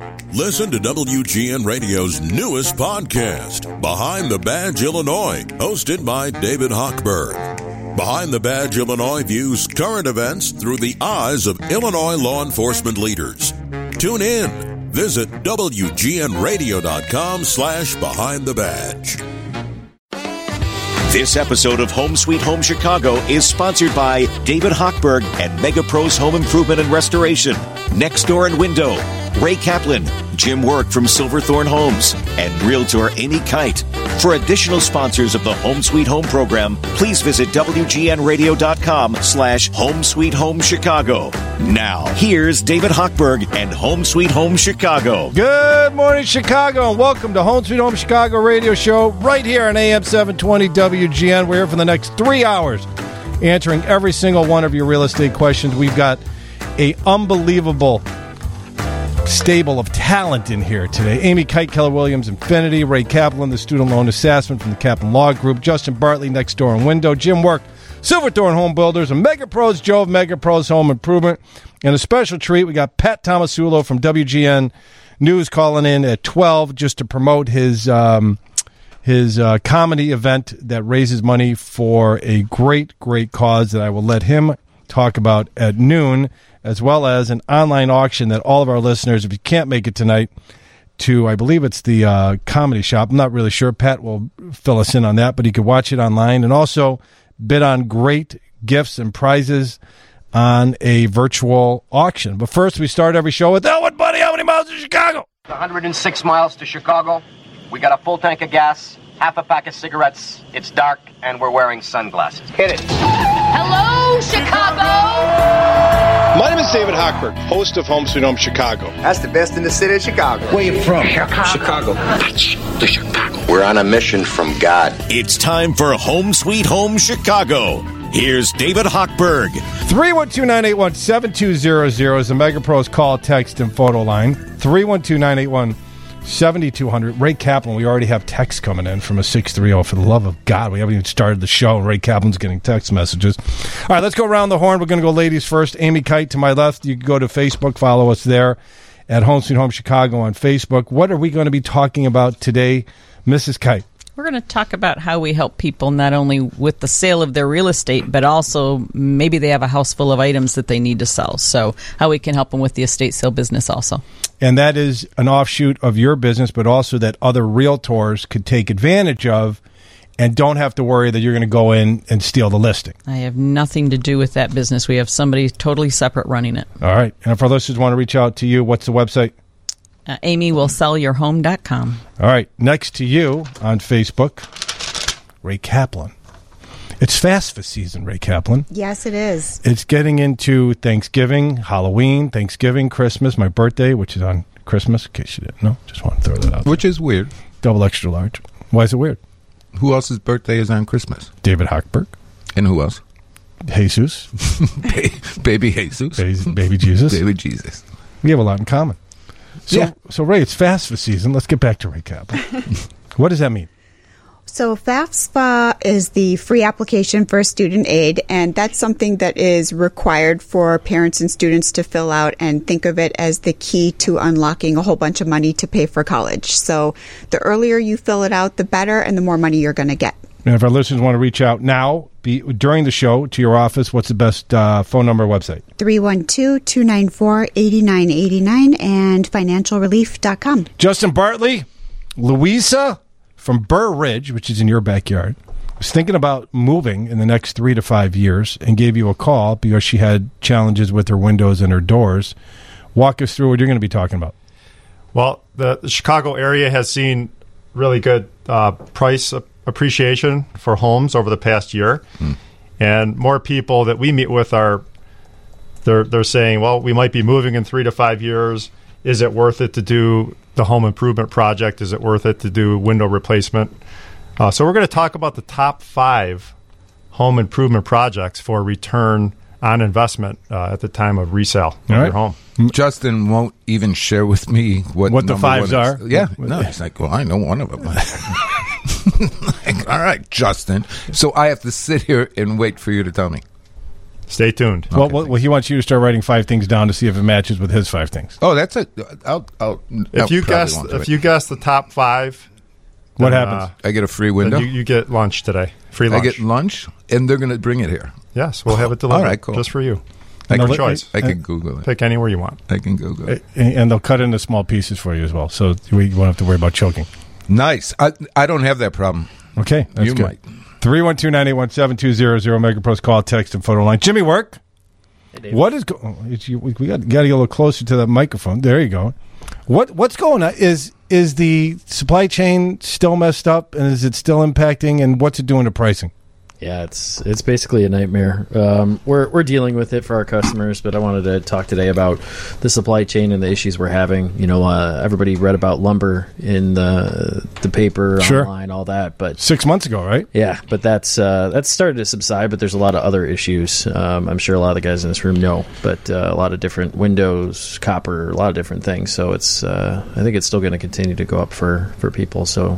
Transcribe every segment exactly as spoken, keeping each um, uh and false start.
Listen to W G N Radio's newest podcast, Behind the Badge Illinois, hosted by David Hochberg. Behind the Badge Illinois views current events through the eyes of Illinois law enforcement leaders. Tune in. Visit W G N radio dot com slash behind the badge. This episode of Home Sweet Home Chicago is sponsored by David Hochberg and Mega Pros Home Improvement and Restoration, Next Door and Window, Ray Kaplan, Jim Work from Silverthorne Homes, and Realtor Amy Kite. For additional sponsors of the Home Sweet Home program, please visit W G N radio dot com slash Home Sweet Home Chicago. Now, here's David Hochberg and Home Sweet Home Chicago. Good morning, Chicago, and welcome to Home Sweet Home Chicago radio show right here on A M seven twenty W G N. We're here for the next three hours answering every single one of your real estate questions. We've got a unbelievable stable of talent in here today. Amy Kite, Keller Williams Infinity, Ray Kaplan, the student loan assessment from the Kaplan Law Group, Justin Bartley, Next Door and Window, Jim Work, Silverthorne Home Builders, and Mega Pros, Joe of Mega Pros Home Improvement. And a special treat, we got Pat Tomasulo from W G N News calling in at twelve just to promote his um, his uh, comedy event that raises money for a great, great cause that I will let him talk about at noon, as well as an online auction that all of our listeners, if you can't make it tonight, to, I believe it's the uh, Comedy Shop. I'm not really sure. Pat will fill us in on that, but you can watch it online and also bid on great gifts and prizes on a virtual auction. But first, we start every show with, Elwood, buddy, how many miles to Chicago? one hundred six miles to Chicago. We got a full tank of gas, half a pack of cigarettes. It's dark, and we're wearing sunglasses. Hit it. Hello, Chicago! My name is David Hochberg, host of Home Sweet Home Chicago. That's the best in the city of Chicago. Where you from? Chicago. Chicago. That's the Chicago. We're on a mission from God. It's time for Home Sweet Home Chicago. Here's David Hochberg. three one two, nine eight one, seven two zero zero is the Mega Pros call, text, and photo line. three one two, nine eight one, seven two zero zero. Ray Kaplan, we already have texts coming in from a six three zero. For the love of God, we haven't even started the show, and Ray Kaplan's getting text messages. All right, let's go around the horn. We're going to go ladies first. Amy Kite to my left. You can go to Facebook, follow us there at Home Sweet Home Chicago on Facebook. What are we going to be talking about today, Missus Kite? We're going to talk about how we help people not only with the sale of their real estate, but also maybe they have a house full of items that they need to sell. So how we can help them with the estate sale business also. And that is an offshoot of your business, but also that other realtors could take advantage of and don't have to worry that you're going to go in and steal the listing. I have nothing to do with that business. We have somebody totally separate running it. All right. And if our listeners want to reach out to you, what's the website? Uh, Amy will sell your home dot com. All right. Next to you on Facebook, Ray Kaplan. It's FAFSA season, Ray Kaplan. Yes, it is. It's getting into Thanksgiving, Halloween, Thanksgiving, Christmas, my birthday, which is on Christmas, in case you didn't know. Just want to throw that out. Which is weird. Double extra large. Why is it weird? Who else's birthday is on Christmas? David Hochberg. And who else? Jesus. ba- baby Jesus. Baby, baby Jesus. Baby Jesus. We have a lot in common. So, yeah. so Ray, it's FAFSA season. Let's get back to Ray Kaplan. What does that mean? So FAFSA is the free application for student aid, and that's something that is required for parents and students to fill out and think of it as the key to unlocking a whole bunch of money to pay for college. So the earlier you fill it out, the better, and the more money you're going to get. And if our listeners want to reach out now, be, during the show, to your office, what's the best uh, phone number or website? three one two, two nine four, eight nine eight nine and financial relief dot com. Justin Bartley, Louisa from Burr Ridge, which is in your backyard, was thinking about moving in the next three to five years and gave you a call because she had challenges with her windows and her doors. Walk us through what you're going to be talking about. Well, the, the Chicago area has seen really good uh, price appreciation for homes over the past year. Mm. And more people that we meet with are, they're, they're saying, well, we might be moving in three to five years. Is it worth it to do the home improvement project? Is it worth it to do window replacement? Uh, so we're going to talk about the top five home improvement projects for return on investment uh, at the time of resale of right. your home. Justin won't even share with me what, what the fives are. Yeah, no, he's like, well, I know one of them. Like, all right, Justin. So I have to sit here and wait for you to tell me. Stay tuned. Well, Okay, well, well, he wants you to start writing five things down to see if it matches with his five things. Oh, that's it. I'll, I'll, If you guess, if you guess the top five, what then, happens? Uh, I get a free then window. You, you get lunch today. Free I lunch. get lunch, and they're going to bring it here. Yes, we'll have it delivered. All right, cool. Just for you. I No can, choice. I can Google it. Pick anywhere you want. I can Google it. And and they'll cut into small pieces for you as well, so we won't have to worry about choking. Nice. I, I don't have that problem. Okay, that's You good. might. three one two, nine eight one, seven two zero zero, MegaPro's call, text, and photo line. Jimmy Work? What is go- oh, it's you, we got, got to get a little closer to the microphone. There you go. What What's going on? Is is the supply chain still messed up, and is it still impacting, and what's it doing to pricing? Yeah, it's it's basically a nightmare. Um, we're we're dealing with it for our customers, but I wanted to talk today about the supply chain and the issues we're having. You know, uh, everybody read about lumber in the the paper, Sure. online, all that, but Six months ago, right? yeah, but that's uh, that's started to subside. But there's a lot of other issues. Um, I'm sure a lot of the guys in this room know, but uh, a lot of different windows, copper, a lot of different things. So it's uh, I think it's still going to continue to go up for for people. So.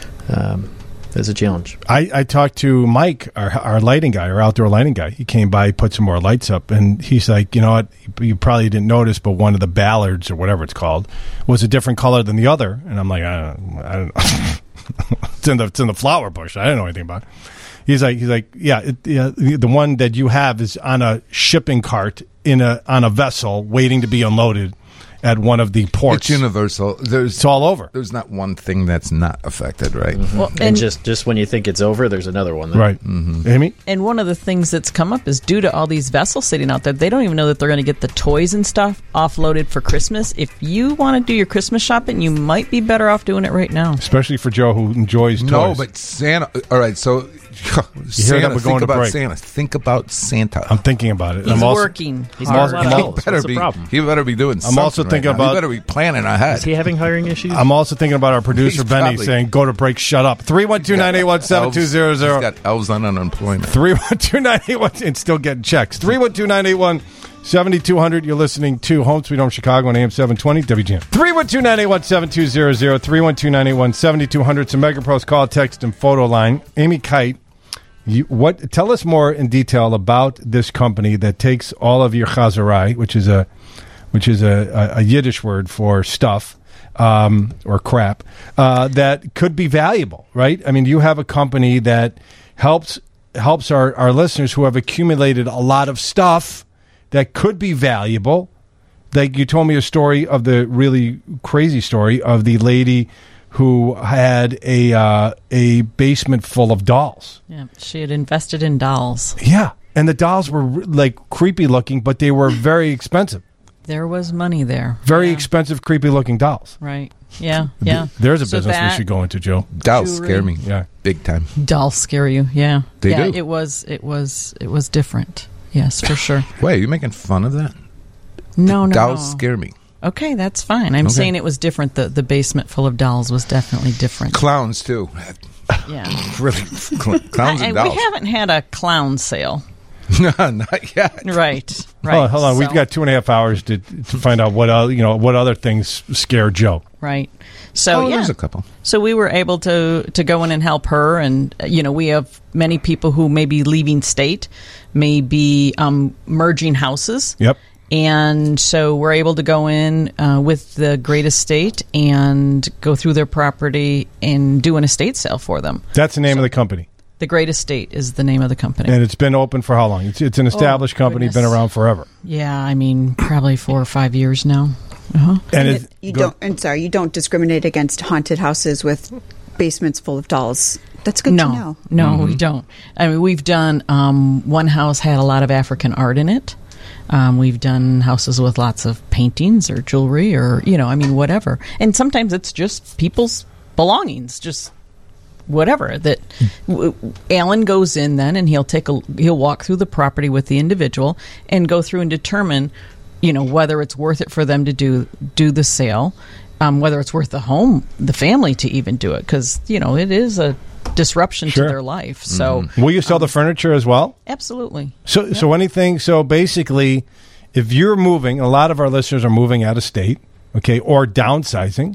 Um, It's a challenge. I, I talked to Mike, our, our lighting guy, our outdoor lighting guy. He came by, put some more lights up, and he's like, you know what? You probably didn't notice, but one of the ballards or whatever it's called was a different color than the other. And I'm like, I don't, I don't know. it's in the it's in the flower bush. I didn't know anything about it. He's like, he's like, yeah, it, yeah. The one that you have is on a shipping cart in a on a vessel waiting to be unloaded at one of the ports. It's universal. There's it's all over. There's not one thing that's not affected, right? Mm-hmm. Well, and, and just, just when you think it's over, there's another one. That, right. Mm-hmm. Amy? And one of the things that's come up is due to all these vessels sitting out there, they don't even know that they're going to get the toys and stuff offloaded for Christmas. If you want to do your Christmas shopping, you might be better off doing it right now. Especially for Joe, who enjoys toys. No, but Santa. All right, so Santa. that we're think going to about break. Santa. Think about Santa. I'm thinking about it. He's I'm also, working. He's hard. hard. I'm He also- What's better the be. problem? He better be doing. I'm also something thinking right now. about- He better be planning ahead. Is he having hiring issues? I'm also thinking about our producer, He's Benny, probably- saying, go to break, shut up. three one two, nine eight one, seven two zero He's zero. got elves on unemployment. three one two, nine eight one, and still getting checks. three one two, nine eight one, seven two zero zero. You're listening to Home Sweet Home Chicago on A M seven twenty W G N. three one two, nine eight one, seven two zero zero. three one two, nine eight one, seven two zero zero. It's a MegaPro's call, text, and photo line. Amy Kite, you, what? Tell us more in detail about this company that takes all of your chazarai, which is a which is a, a, a Yiddish word for stuff. Um, or crap uh, that could be valuable, right? I mean, you have a company that helps helps our, our listeners who have accumulated a lot of stuff that could be valuable. Like you told me a story of the really crazy story of the lady who had a uh, a basement full of dolls. Yeah, she had invested in dolls. Yeah, and the dolls were like creepy looking, but they were very expensive. There was money there. Very yeah. expensive, creepy looking dolls. Right. Yeah. Yeah. There's a So business we that- should go into, Joe. Dolls Jewelry. scare me. Yeah. Big time. Dolls scare you. Yeah. They yeah, do. It was. It was. It was different. Yes, for sure. Wait, are you making fun of that? No, no. Dolls no. scare me. Okay, that's fine. I'm Okay. saying it was different. The the basement full of dolls was definitely different. Clowns too. Yeah. Really, cl- clowns I- and I- dolls. we haven't had a clown sale. No, not yet. Right. Right. Hold on, hold on. So- We've got two and a half hours to to find out what uh, you know what other things scare Joe. Right. So Oh, yeah. there's a couple. So we were able to to go in and help her, and uh, you know we have many people who may be leaving state, may be um, merging houses. Yep. And so we're able to go in uh, with the Great Estate and go through their property and do an estate sale for them. That's the name of the company, The Great Estate is the name of the company. and it's been open for how long? It's it's an established Oh, company, been goodness. around forever. Yeah, I mean probably four or five years now. Uh-huh. And And it's, it- you go- don't. And sorry, you don't discriminate against haunted houses with basements full of dolls. That's good no, to know. No, Mm-hmm. we don't. I mean, we've done um, one house had a lot of African art in it. Um, we've done houses with lots of paintings or jewelry or, you know, I mean, whatever. And sometimes it's just people's belongings, just whatever. That w- Alan goes in then and he'll take a he'll walk through the property with the individual and go through and determine, you know, whether it's worth it for them to do do the sale, um, whether it's worth the home, the family to even do it, because you know it is a disruption Sure. to their life. So will you sell the furniture as well? absolutely. So so anything. So basically, if you're moving, a lot of our listeners are moving out of state, okay, or downsizing.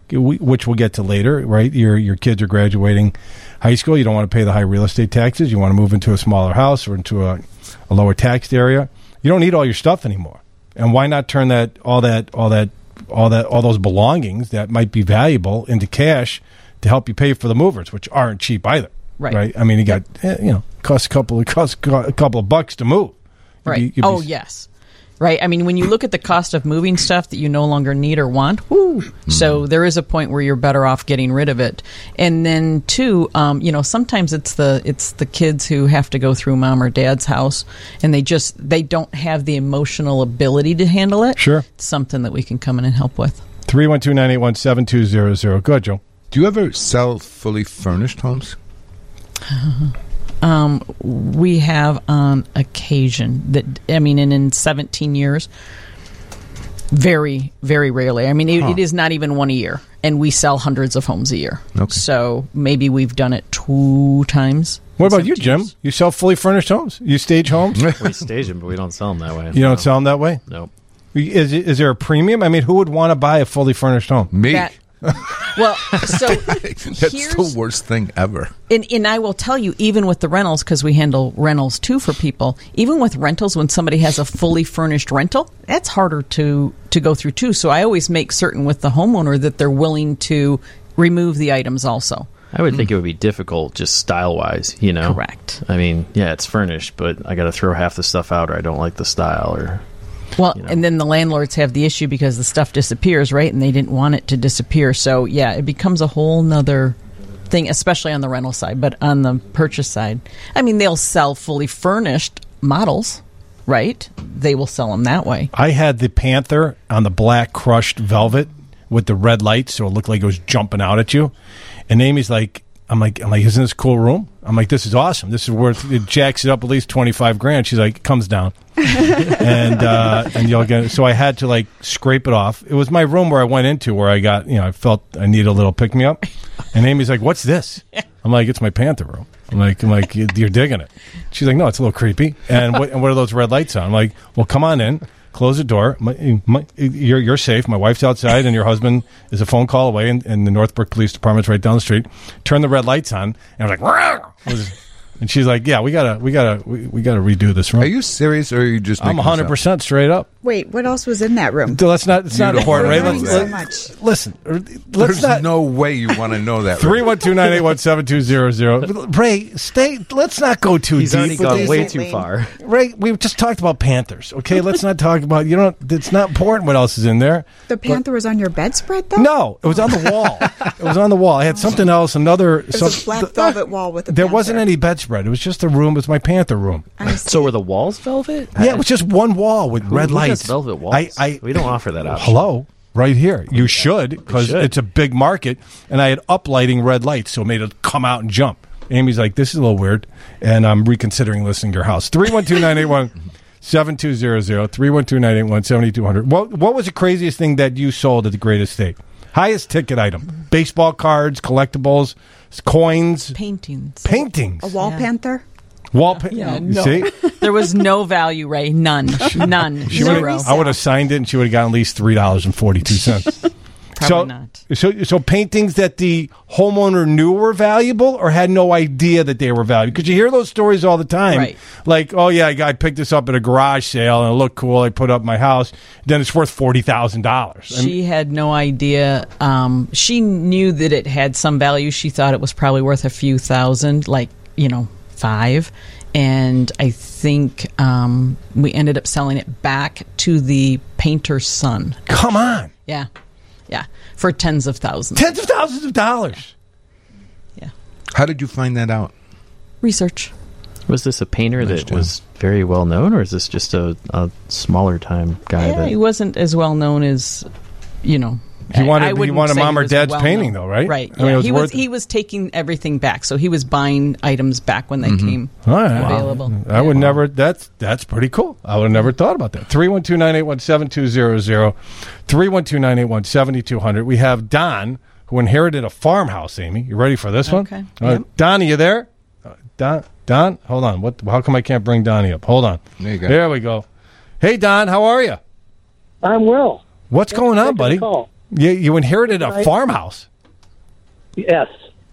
which we'll get to later, right? Your your kids are graduating high school. You don't want to pay the high real estate taxes. You want to move into a smaller house or into a, a lower taxed area. You don't need all your stuff anymore. And why not turn that all that all that all that all those belongings that might be valuable into cash to help you pay for the movers, which aren't cheap either. Right. Right. I mean, you got eh, you know costs a couple of costs a couple of bucks to move. You'd Right. be- you'd oh be- yes. Right. I mean, when you look at the cost of moving stuff that you no longer need or want, whoo. Mm-hmm. So there is a point where you're better off getting rid of it. And then two, um, you know, sometimes it's the it's the kids who have to go through mom or dad's house, and they just they don't have the emotional ability to handle it. Sure. It's something that we can come in and help with. three one two, nine eight one, seven two zero zero. Go ahead, Joe. Do you ever sell fully furnished homes? Um, we have on occasion that, I mean, and in seventeen years, very, very rarely. I mean, it, Huh. it is not even one a year, and we sell hundreds of homes a year. Okay. So maybe we've done it two times. What about you, Jim? You sell fully furnished homes? You stage homes? We stage them, but we don't sell them that way. You don't sell them that way? Nope. Is is there a premium? I mean, who would want to buy a fully furnished home? Me. That- Well, so That's here's, the worst thing ever. And, and I will tell you, even with the rentals, because we handle rentals too for people, even with rentals, when somebody has a fully furnished rental, that's harder to, to go through too. So I always make certain with the homeowner that they're willing to remove the items also. I would think it would be difficult just style-wise, you know? Correct. I mean, yeah, it's furnished, but I got to throw half the stuff out or I don't like the style or... Well, you know. and then the landlords have the issue because the stuff disappears, right? And they didn't want it to disappear. So, yeah, it becomes a whole nother thing, especially on the rental side. But on the purchase side, I mean, they'll sell fully furnished models, right? They will sell them that way. I had the Panther on the black crushed velvet with the red lights, so it looked like it was jumping out at you. And Amy's like, I'm like, I'm like, isn't this a cool room? I'm like, this is awesome. This is worth, it jacks it up at least twenty-five grand. She's like, it comes down. and uh, and you'll get, so I had to like scrape it off. It was my room where I went into where I got, you know, I felt I needed a little pick me up. And Amy's like, what's this? I'm like, it's my Panther room. I'm like, I'm like, you're digging it. She's like, no, it's a little creepy. And what, and what are those red lights on? I'm like, well, come on in. Close the door. My, my, you're you're safe. My wife's outside, and your husband is a phone call away, and, and the Northbrook Police Department's right down the street. Turn the red lights on, and I'm like, "Rawr!" And she's like, "Yeah, we gotta, we gotta, we, we gotta redo this room." Are you serious, or are you just? I'm making one hundred percent straight up. Wait, what else was in that room? So that's not. It's You not don't important, right? wanna Let's, know let's- that. listen. Let's There's not. no way you want to know that. Three one two nine eight one seven two zero zero. Ray, stay. Let's not go too He's deep. already with gone these way things. too far. Ray, we've just talked about Panthers. Okay, let's not talk about. You know, it's not important what else is in there. The Panther was on your bedspread, though? No, it was on the wall. It was on the wall. I had something else. Another. It was a black velvet wall with a There Panther. wasn't any bedspread. It was just a room. It was my Panther room. I see. So were the walls velvet? Yeah, it was just one wall with Who- red who lights. does velvet walls? I, I, we don't offer that option. Hello, right here. You should because should. it's a big market, and I had uplighting red lights, so it made it come out and jump. Amy's like, "This is a little weird," and I'm reconsidering listing your house. Three one two nine eight one seven two zero zero. Three one two nine eight one seventy two hundred. What What was the craziest thing that you sold at the Great Estate? Highest ticket item: baseball cards, collectibles, coins, Paintings. paintings, A wall Yeah. panther? wall. Pa- Yeah, you no. see. There was no value, Ray. None. None. She would've- Zero. I would have signed it, and she would have gotten at least three dollars and forty two cents. Probably so, not. So, so paintings that the homeowner knew were valuable, or had no idea that they were valuable. Because you hear those stories all the time, Right. like, "Oh yeah, I picked this up at a garage sale, and it looked cool. I put it up in my house. Then it's worth forty thousand dollars." She had no idea. Um, she knew that it had some value. She thought it was probably worth a few thousand, like, you know, five. And I think um, we ended up selling it back to the painter's son. Come on, Yeah. Yeah. For tens of thousands. tens of thousands of dollars. Yeah. How did you find that out? Research. Was this a painter Nice that job. was very well known, or is this just a, a smaller time guy? Yeah, that he wasn't as well known as, you know. He wanted- I he wouldn't wanted say mom he or was dad's well painting, known. though, right? Right. I mean, yeah. it was he worth was it. he was taking everything back, so he was buying items back when they Mm-hmm. came All right. available. I would never. That's that's pretty cool. I would have never thought about that. Three one two nine eight one seven two zero zero. Three one two nine eight one seventy two hundred. We have Don, who inherited a farmhouse. Amy, you ready for this Okay. one? Uh, Yep. Don, are you there? Uh, Don, Don, hold on. What? How come I can't bring Donnie up? Hold on. There you go. There we go. Hey, Don, how are you? I'm well. What's going on, Taking buddy? a call. You, you inherited a Right. farmhouse. Yes.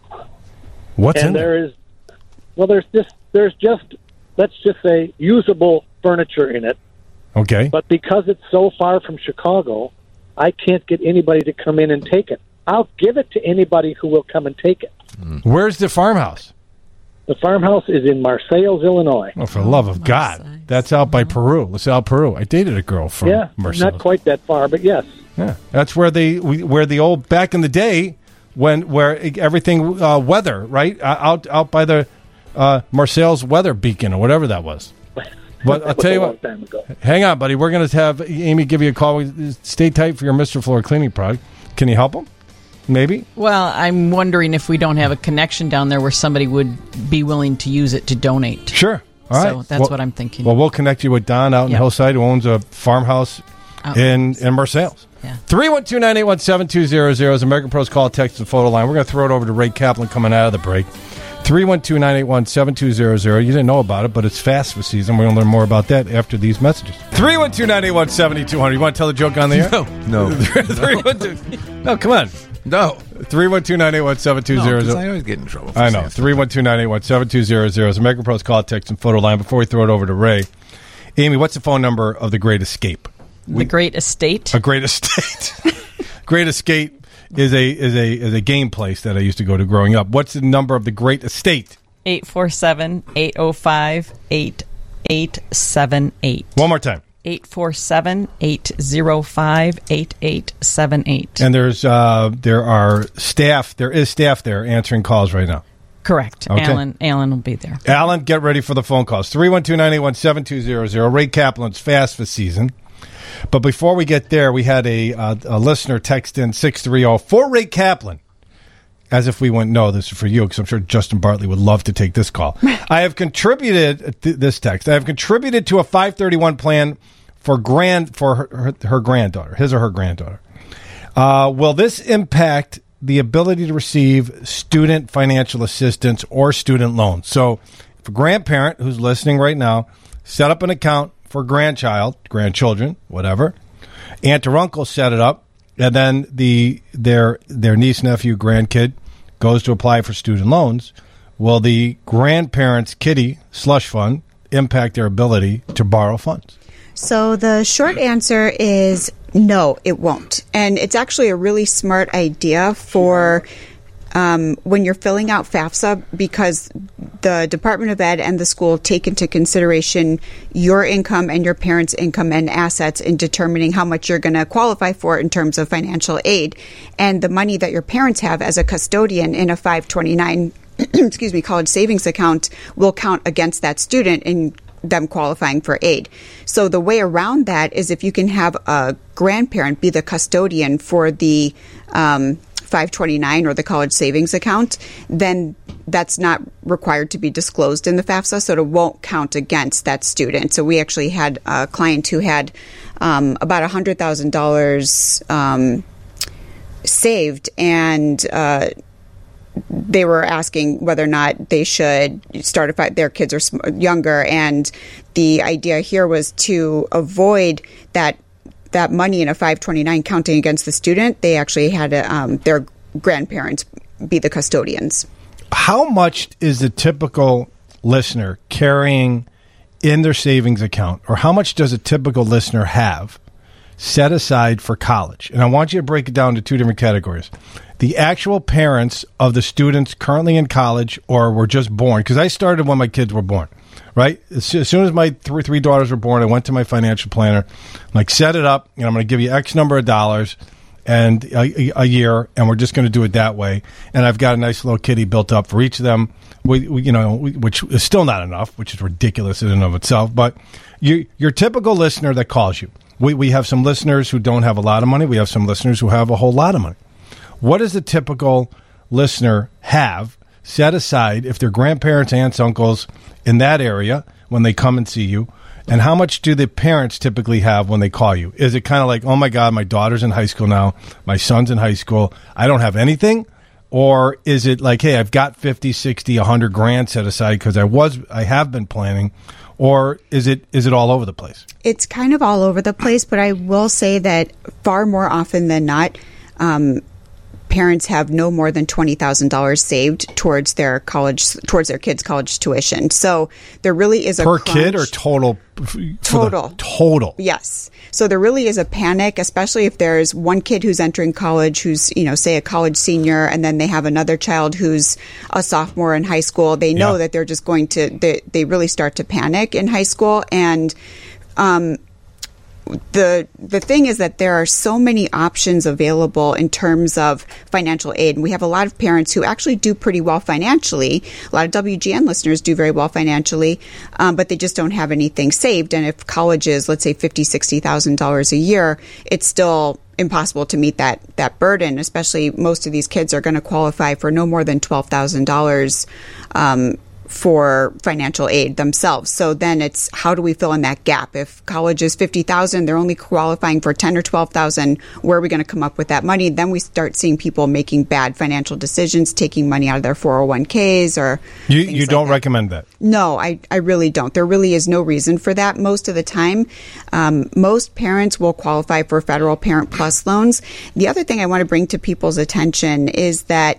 What's and in there? there is, well, there's just there's just let's just say usable furniture in it. Okay. But because it's so far from Chicago, I can't get anybody to come in and take it. I'll give it to anybody who will come and take it. Where's the farmhouse? The farmhouse is in Marseilles, Illinois. Oh, for the love of God. That's out by Peru. LaSalle, Peru. I dated a girl from yeah, Marseilles. not quite that far, but yes. Yeah, that's where the where the old back in the day when where everything uh, weather right uh, out out by the uh, Marseilles weather beacon or whatever that was. But I'll That was tell you a long what. time ago. Hang on, buddy. We're going to have Amy give you a call. Stay tight for your Mister Floor cleaning product. Can you help him? Maybe. Well, I'm wondering if we don't have a connection down there where somebody would be willing to use it to donate. Sure. All right. So that's well, what I'm thinking. Well, we'll connect you with Don out in Yep. Hillside, who owns a farmhouse Out in in Marseilles. Yeah. three one two, nine eight one, seven two zero zero is American Pro's call, text, and photo line. We're going to throw it over to Ray Kaplan coming out of the break. three one two, nine eight one, seven two zero zero. You didn't know about it, but it's fast for season. We're going to learn more about that after these messages. three one two, nine eight one, seven two zero zero. You want to tell the joke on the air? No. No. three one two No, come on. No. three one two, nine eight one, seven two zero zero. No, 'cause I always get in trouble for I know. saying three one two, nine eight one, seven two zero zero is American Pro's call, text, and photo line. Before we throw it over to Ray, Amy, what's the phone number of the Great Escape? The Great Estate. A Great Estate. Great Escape is a is a is a game place that I used to go to growing up. What's the number of the Great Estate? eight four seven, eight oh five, eight eight seven eight. One more time. eight four seven, eight oh five, eight eight seven eight. And there's uh, there are staff. There is staff there answering calls right now. Correct. Okay. Alan Alan will be there. Alan, get ready for the phone calls. three one two, nine eight one, seven two zero zero. Ray Kaplan's fast for season. But before we get there, we had a, uh, a listener text in six three zero for Ray Kaplan. As if we wouldn't know this is for you, because I'm sure Justin Bartley would love to take this call. I have contributed, th- this text, I have contributed to a five thirty-one plan for grand for her, her, her granddaughter, his or her granddaughter. Uh, will this impact the ability to receive student financial assistance or student loans? So if a grandparent who's listening right now, set up an account for grandchild, grandchildren, whatever, aunt or uncle set it up, and then the their their niece, nephew, grandkid goes to apply for student loans. Will the grandparents' kitty slush fund impact their ability to borrow funds? So the short answer is no, it won't. And it's actually a really smart idea for um, when you're filling out FAFSA, because the Department of Ed and the school take into consideration your income and your parents' income and assets in determining how much you're going to qualify for in terms of financial aid. And the money that your parents have as a custodian in a five twenty-nine excuse me, college savings account will count against that student in them qualifying for aid. So the way around that is if you can have a grandparent be the custodian for the um, five twenty-nine or the college savings account, then that's not required to be disclosed in the FAFSA, so it won't count against that student. So we actually had a client who had um, about one hundred thousand dollars um, saved, and uh, they were asking whether or not they should start if their kids are sm- younger. And the idea here was to avoid that that money in a five twenty-nine counting against the student. They actually had a, um, their grandparents be the custodians. How much is the typical listener carrying in their savings account, or how much does a typical listener have set aside for college? And I want you to break it down to two different categories. The actual parents of the students currently in college or were just born, because I started when my kids were born, right? As soon as my three, three daughters were born, I went to my financial planner, like, set it up, and I'm going to give you X number of dollars and a, a year, and we're just going to do it that way. And I've got a nice little kitty built up for each of them, we, we, you know, we, which is still not enough, which is ridiculous in and of itself. But you, your typical listener that calls you, we, we have some listeners who don't have a lot of money. We have some listeners who have a whole lot of money. What does the typical listener have set aside if their grandparents, aunts, uncles in that area when they come and see you? And how much do the parents typically have when they call you? Is it kind of like, oh, my God, my daughter's in high school now, my son's in high school, I don't have anything? Or is it like, hey, I've got fifty, sixty, one hundred grand set aside because I was, I have been planning? Or is it is it all over the place? It's kind of all over the place, but I will say that far more often than not, um, parents have no more than twenty thousand dollars saved towards their college, towards their kids' college tuition. So there really is a per crunch. kid or total? For Total. the total. Yes. So there really is a panic, especially if there's one kid who's entering college who's, you know, say a college senior, and then they have another child who's a sophomore in high school. They know Yeah. that they're just going to, they, they really start to panic in high school. And, um, the the thing is that there are so many options available in terms of financial aid. And we have a lot of parents who actually do pretty well financially. A lot of W G N listeners do very well financially, um, but they just don't have anything saved. And if college is, let's say, fifty thousand dollars, sixty thousand dollars a year, it's still impossible to meet that that burden, especially most of these kids are going to qualify for no more than twelve thousand dollars um for financial aid themselves. So then it's, how do we fill in that gap? If college is fifty thousand, they're only qualifying for ten or twelve thousand, where are we going to come up with that money? Then we start seeing people making bad financial decisions, taking money out of their four oh one k's or You you don't recommend that? No, I, I really don't. There really is no reason for that. Most of the time, um, most parents will qualify for federal Parent Plus loans. The other thing I want to bring to people's attention is that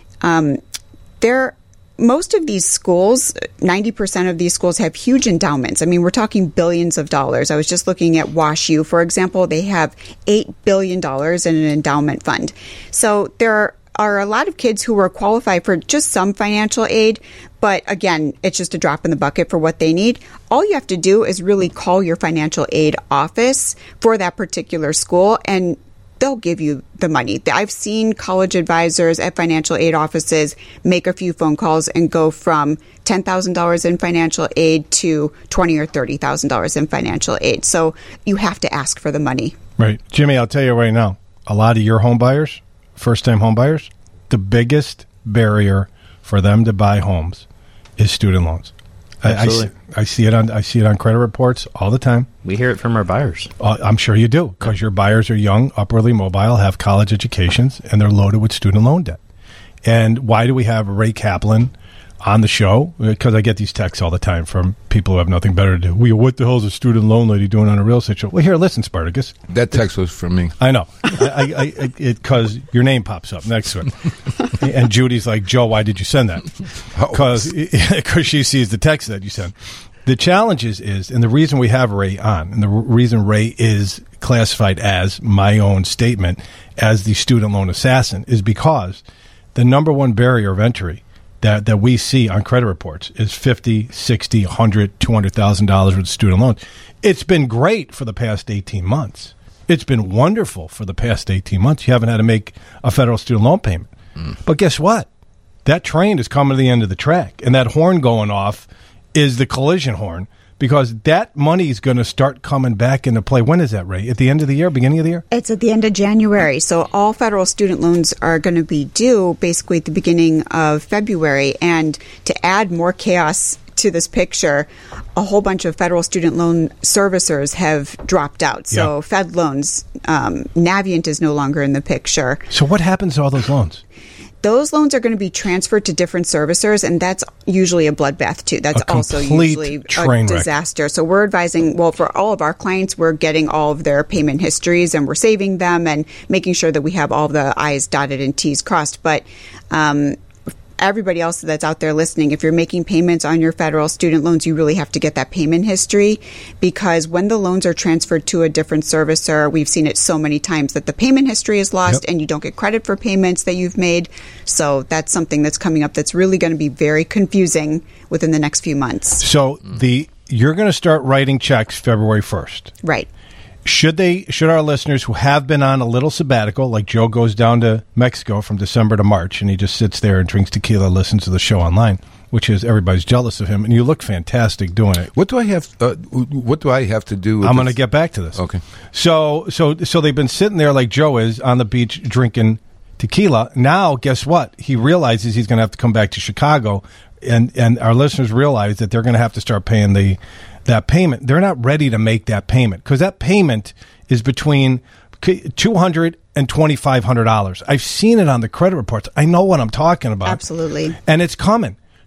um, there most of these schools, ninety percent of these schools have huge endowments. I mean, we're talking billions of dollars. I was just looking at WashU, for example. They have eight billion dollars in an endowment fund. So there are, are a lot of kids who are qualified for just some financial aid, but again, it's just a drop in the bucket for what they need. All you have to do is really call your financial aid office for that particular school, and they'll give you the money. I've seen college advisors at financial aid offices make a few phone calls and go from ten thousand dollars in financial aid to twenty thousand dollars or thirty thousand dollars in financial aid. So you have to ask for the money. Right. Jimmy, I'll tell you right now, a lot of your home buyers, first-time home buyers, the biggest barrier for them to buy homes is student loans. I, I, see, I see it on I see it on credit reports all the time. We hear it from our buyers. Uh, I'm sure you do, because your buyers are young, upwardly mobile, have college educations, and they're loaded with student loan debt. And why do we have Ray Kaplan on the show? Because I get these texts all the time from people who have nothing better to do. Well, what the hell is a student loan lady doing on a real estate show? Well, here, listen, Spartacus. That text was from me. I know. I, I, I, because your name pops up next to it. And Judy's like, Joe, why did you send that? Because oh. she sees the text that you sent. The challenge is, is, and the reason we have Ray on, and the reason Ray is classified as my own statement as the student loan assassin, is because the number one barrier of entry that, that we see on credit reports is fifty, sixty, one hundred, two hundred thousand dollars with student loans. It's been great for the past eighteen months. It's been wonderful for the past eighteen months. You haven't had to make a federal student loan payment. Mm. But guess what? That train is coming to the end of the track, and that horn going off is the collision horn, because that money is going to start coming back into play. When is that, Ray? At the end of the year, beginning of the year? It's at the end of January. So all federal student loans are going to be due basically at the beginning of February. And to add more chaos to this picture, a whole bunch of federal student loan servicers have dropped out. So yeah. Fed loans, um, Navient is no longer in the picture. So what happens to all those loans? Those loans are going to be transferred to different servicers, and that's usually a bloodbath, too. That's also usually a disaster. Wreck. So we're advising, well, for all of our clients, we're getting all of their payment histories, and we're saving them and making sure that we have all the I's dotted and T's crossed. But um, everybody else that's out there listening, if you're making payments on your federal student loans, you really have to get that payment history, because when the loans are transferred to a different servicer, we've seen it so many times that the payment history is lost yep. and you don't get credit for payments that you've made. So that's something that's coming up that's really going to be very confusing within the next few months. So the you're going to start writing checks February first. Right. Should they? Should our listeners who have been on a little sabbatical, like Joe goes down to Mexico from December to March, and he just sits there and drinks tequila, listens to the show online, which is everybody's jealous of him, and you look fantastic doing it. What do I have? Uh, what do I have to do? With I'm going to get back to this. Okay. So, so, so they've been sitting there like Joe is on the beach drinking tequila. Now, guess what? He realizes he's going to have to come back to Chicago, and and our listeners realize that they're going to have to start paying the. that payment. They're not ready to make that payment, because that payment is between two hundred dollars and twenty-five hundred dollars. I've seen it on the credit reports. I know what I'm talking about. Absolutely. And it's coming.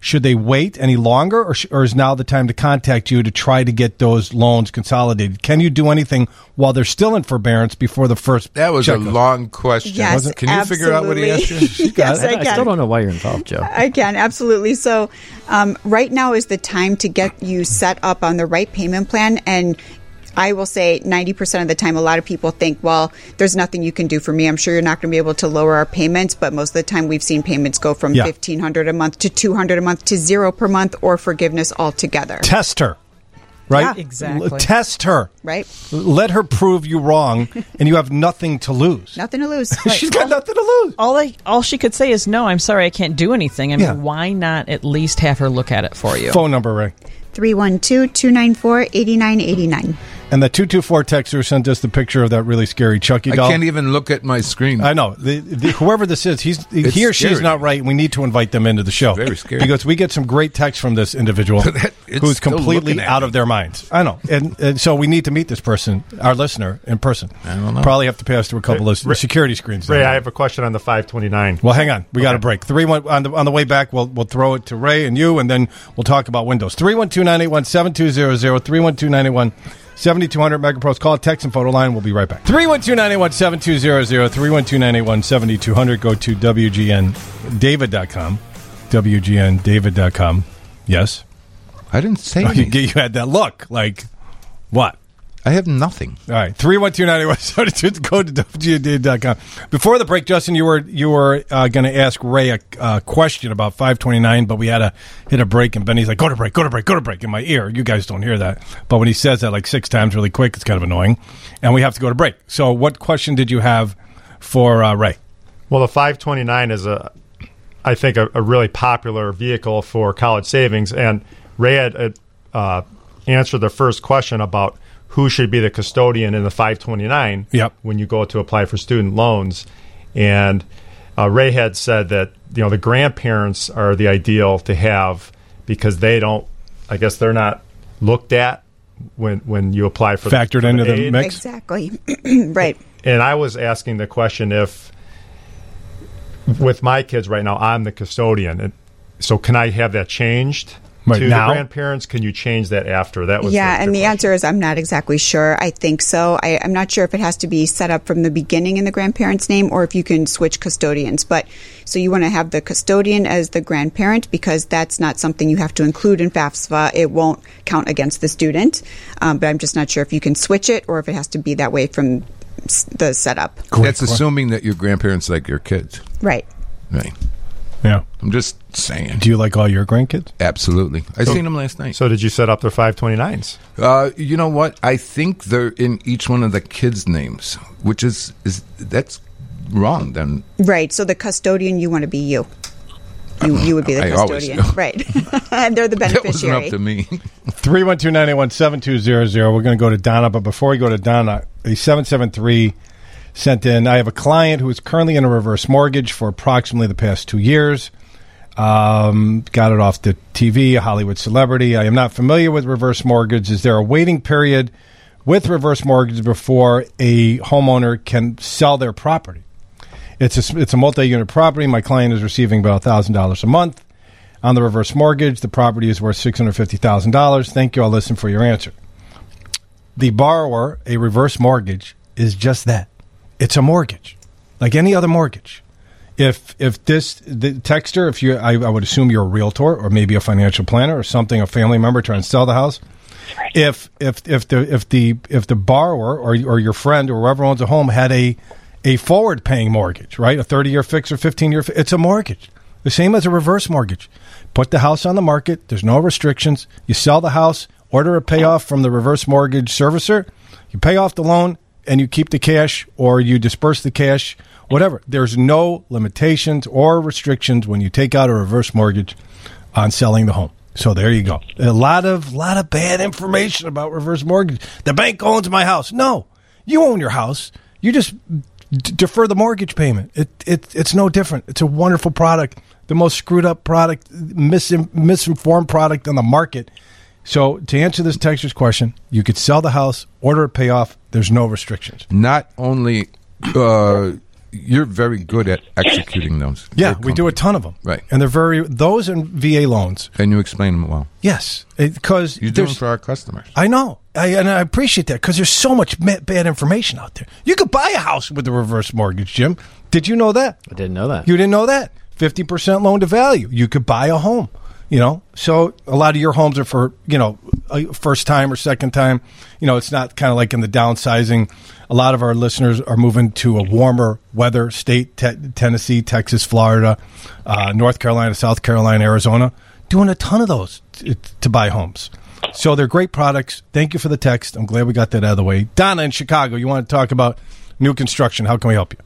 Should they wait any longer, or, sh- or is now the time to contact you to try to get those loans consolidated? Can you do anything while they're still in forbearance before the first? That was check a goes? long question. Yes, Wasn't- Can you absolutely. figure out what he asked you? Yes, I I, can. I still don't know why you're involved, Joe. I can, absolutely. So um, right now is the time to get you set up on the right payment plan. And I will say ninety percent of the time, a lot of people think, well, there's nothing you can do for me. I'm sure you're not going to be able to lower our payments. But most of the time, we've seen payments go from Yeah. fifteen hundred dollars a month to two hundred dollars a month to zero per month, or forgiveness altogether. Test her, right? Yeah. Exactly. L- Test her. Right? Let her prove you wrong, and you have nothing to lose. Nothing to lose. She's got nothing to lose. All I, all she could say is, no, I'm sorry, I can't do anything. I mean, Yeah. why not at least have her look at it for you? Phone number, Ray. three one two, two nine four, eight nine eight nine. And the two two four texter sent us the picture of that really scary Chucky I doll. can't even look at my screen. I know. The, the, whoever this is, he's It's he or she is scary. not right. We need to invite them into the show. Very scary. Because we get some great texts from this individual That- it's who's still completely looking at out me. of their minds. I know. And, and so we need to meet this person, our listener, in person. I don't know. Probably have to pass through a couple of Ray- security screens. Ray, down I there. have a question on the five twenty-nine. Well, hang on. We got a Okay. break. Three one on the on the way back. We'll we'll throw it to Ray and you, and then we'll talk about Windows. Three one two nine eight one seven two zero zero. Three one two nine eight one seventy two hundred. MegaPros. Call, text, and photo line. We'll be right back. Three one two nine eight one seven two zero zero. Three one two nine eight one seventy two hundred. Go to W G N David dot com. W G N David dot com. Yes. I didn't say Oh, you, anything. you had that look. Like what? I have nothing. All right, three one two nine eight one seven two. Go to W G N David dot com. Before the break, Justin, you were you were uh, going to ask Ray a uh, question about five twenty-nine, but we had to hit a break, and Benny's like, "Go to break, go to break, go to break." In my ear, you guys don't hear that, but when he says that like six times really quick, it's kind of annoying, and we have to go to break. So, what question did you have for uh, Ray? Well, the five twenty-nine is a, I think, a, a really popular vehicle for college savings. And Ray had uh, answered the first question about who should be the custodian in the five twenty-nine Yep. when you go to apply for student loans. And uh, Ray had said that, you know, the grandparents are the ideal to have because they don't, I guess they're not looked at when when you apply for Factored the, for into the aid. mix? Exactly. Right. And I was asking the question if, with my kids right now, I'm the custodian. And so can I have that changed Right to now? the grandparents? Can you change that after? That was Yeah, the, and the question. answer is I'm not exactly sure. I think so. I, I'm not sure if it has to be set up from the beginning in the grandparent's name or if you can switch custodians. But so you want to have the custodian as the grandparent because that's not something you have to include in FAFSA. It won't count against the student. Um, but I'm just not sure if you can switch it or if it has to be that way from s- the setup. That's assuming that your grandparents like your kids. Right. Right. Yeah. I'm just saying. Do you like all your grandkids? Absolutely. I seen them last night. So did you set up their five twenty-nines? Uh, you know what? I think they're in each one of the kids' names, which is is that's wrong. Then Right. So the custodian, you want to be you. You, you would be the I always custodian. do. Right. And they're the that wasn't beneficiary. up to me. three one two nine eight one seven two zero zero. We're going to go to Donna, but before we go to Donna, a seven seven three sent in, I have a client who is currently in a reverse mortgage for approximately the past two years. Um, got it off the T V, a Hollywood celebrity. I am not familiar with reverse mortgage. Is there a waiting period with reverse mortgage before a homeowner can sell their property? It's a, it's a multi-unit property. My client is receiving about one thousand dollars a month on the reverse mortgage. The property is worth six hundred fifty thousand dollars. Thank you. I'll listen for your answer. The borrower, a reverse mortgage, is just that. It's a mortgage, like any other mortgage. If if this the texter, if you, I, I would assume you're a realtor or maybe a financial planner or something, a family member trying to sell the house. If if if the if the if the borrower or or your friend or whoever owns a home had a a forward paying mortgage, right, a thirty year fix or fifteen year, fi- it's a mortgage, the same as a reverse mortgage. Put the house on the market. There's no restrictions. You sell the house, order a payoff from the reverse mortgage servicer. You pay off the loan and you keep the cash or you disperse the cash. Whatever. There's no limitations or restrictions when you take out a reverse mortgage on selling the home. So there you go. A lot of lot of bad information about reverse mortgage. The bank owns my house. No, you own your house. You just d- defer the mortgage payment. It, it it's no different. It's a wonderful product. The most screwed up product, misin- misinformed product on the market. So to answer this texter's question, you could sell the house, order a payoff. There's no restrictions. Not only uh, you're very good at executing those. Yeah, we do a ton of them. Right. And they're very, those and V A loans. And you explain them well. Yes. Because you do them for our customers. I know. I, and I appreciate that because there's so much ma- bad information out there. You could buy a house with a reverse mortgage, Jim. Did you know that? I didn't know that. You didn't know that? fifty percent loan to value. You could buy a home. You know, so a lot of your homes are for, you know, first time or second time. You know, it's not kind of like in the downsizing. A lot of our listeners are moving to a warmer weather state, te- Tennessee, Texas, Florida, uh, North Carolina, South Carolina, Arizona, doing a ton of those t- to buy homes. So they're great products. Thank you for the text. I'm glad we got that out of the way. Donna in Chicago, you want to talk about new construction. How can we help you?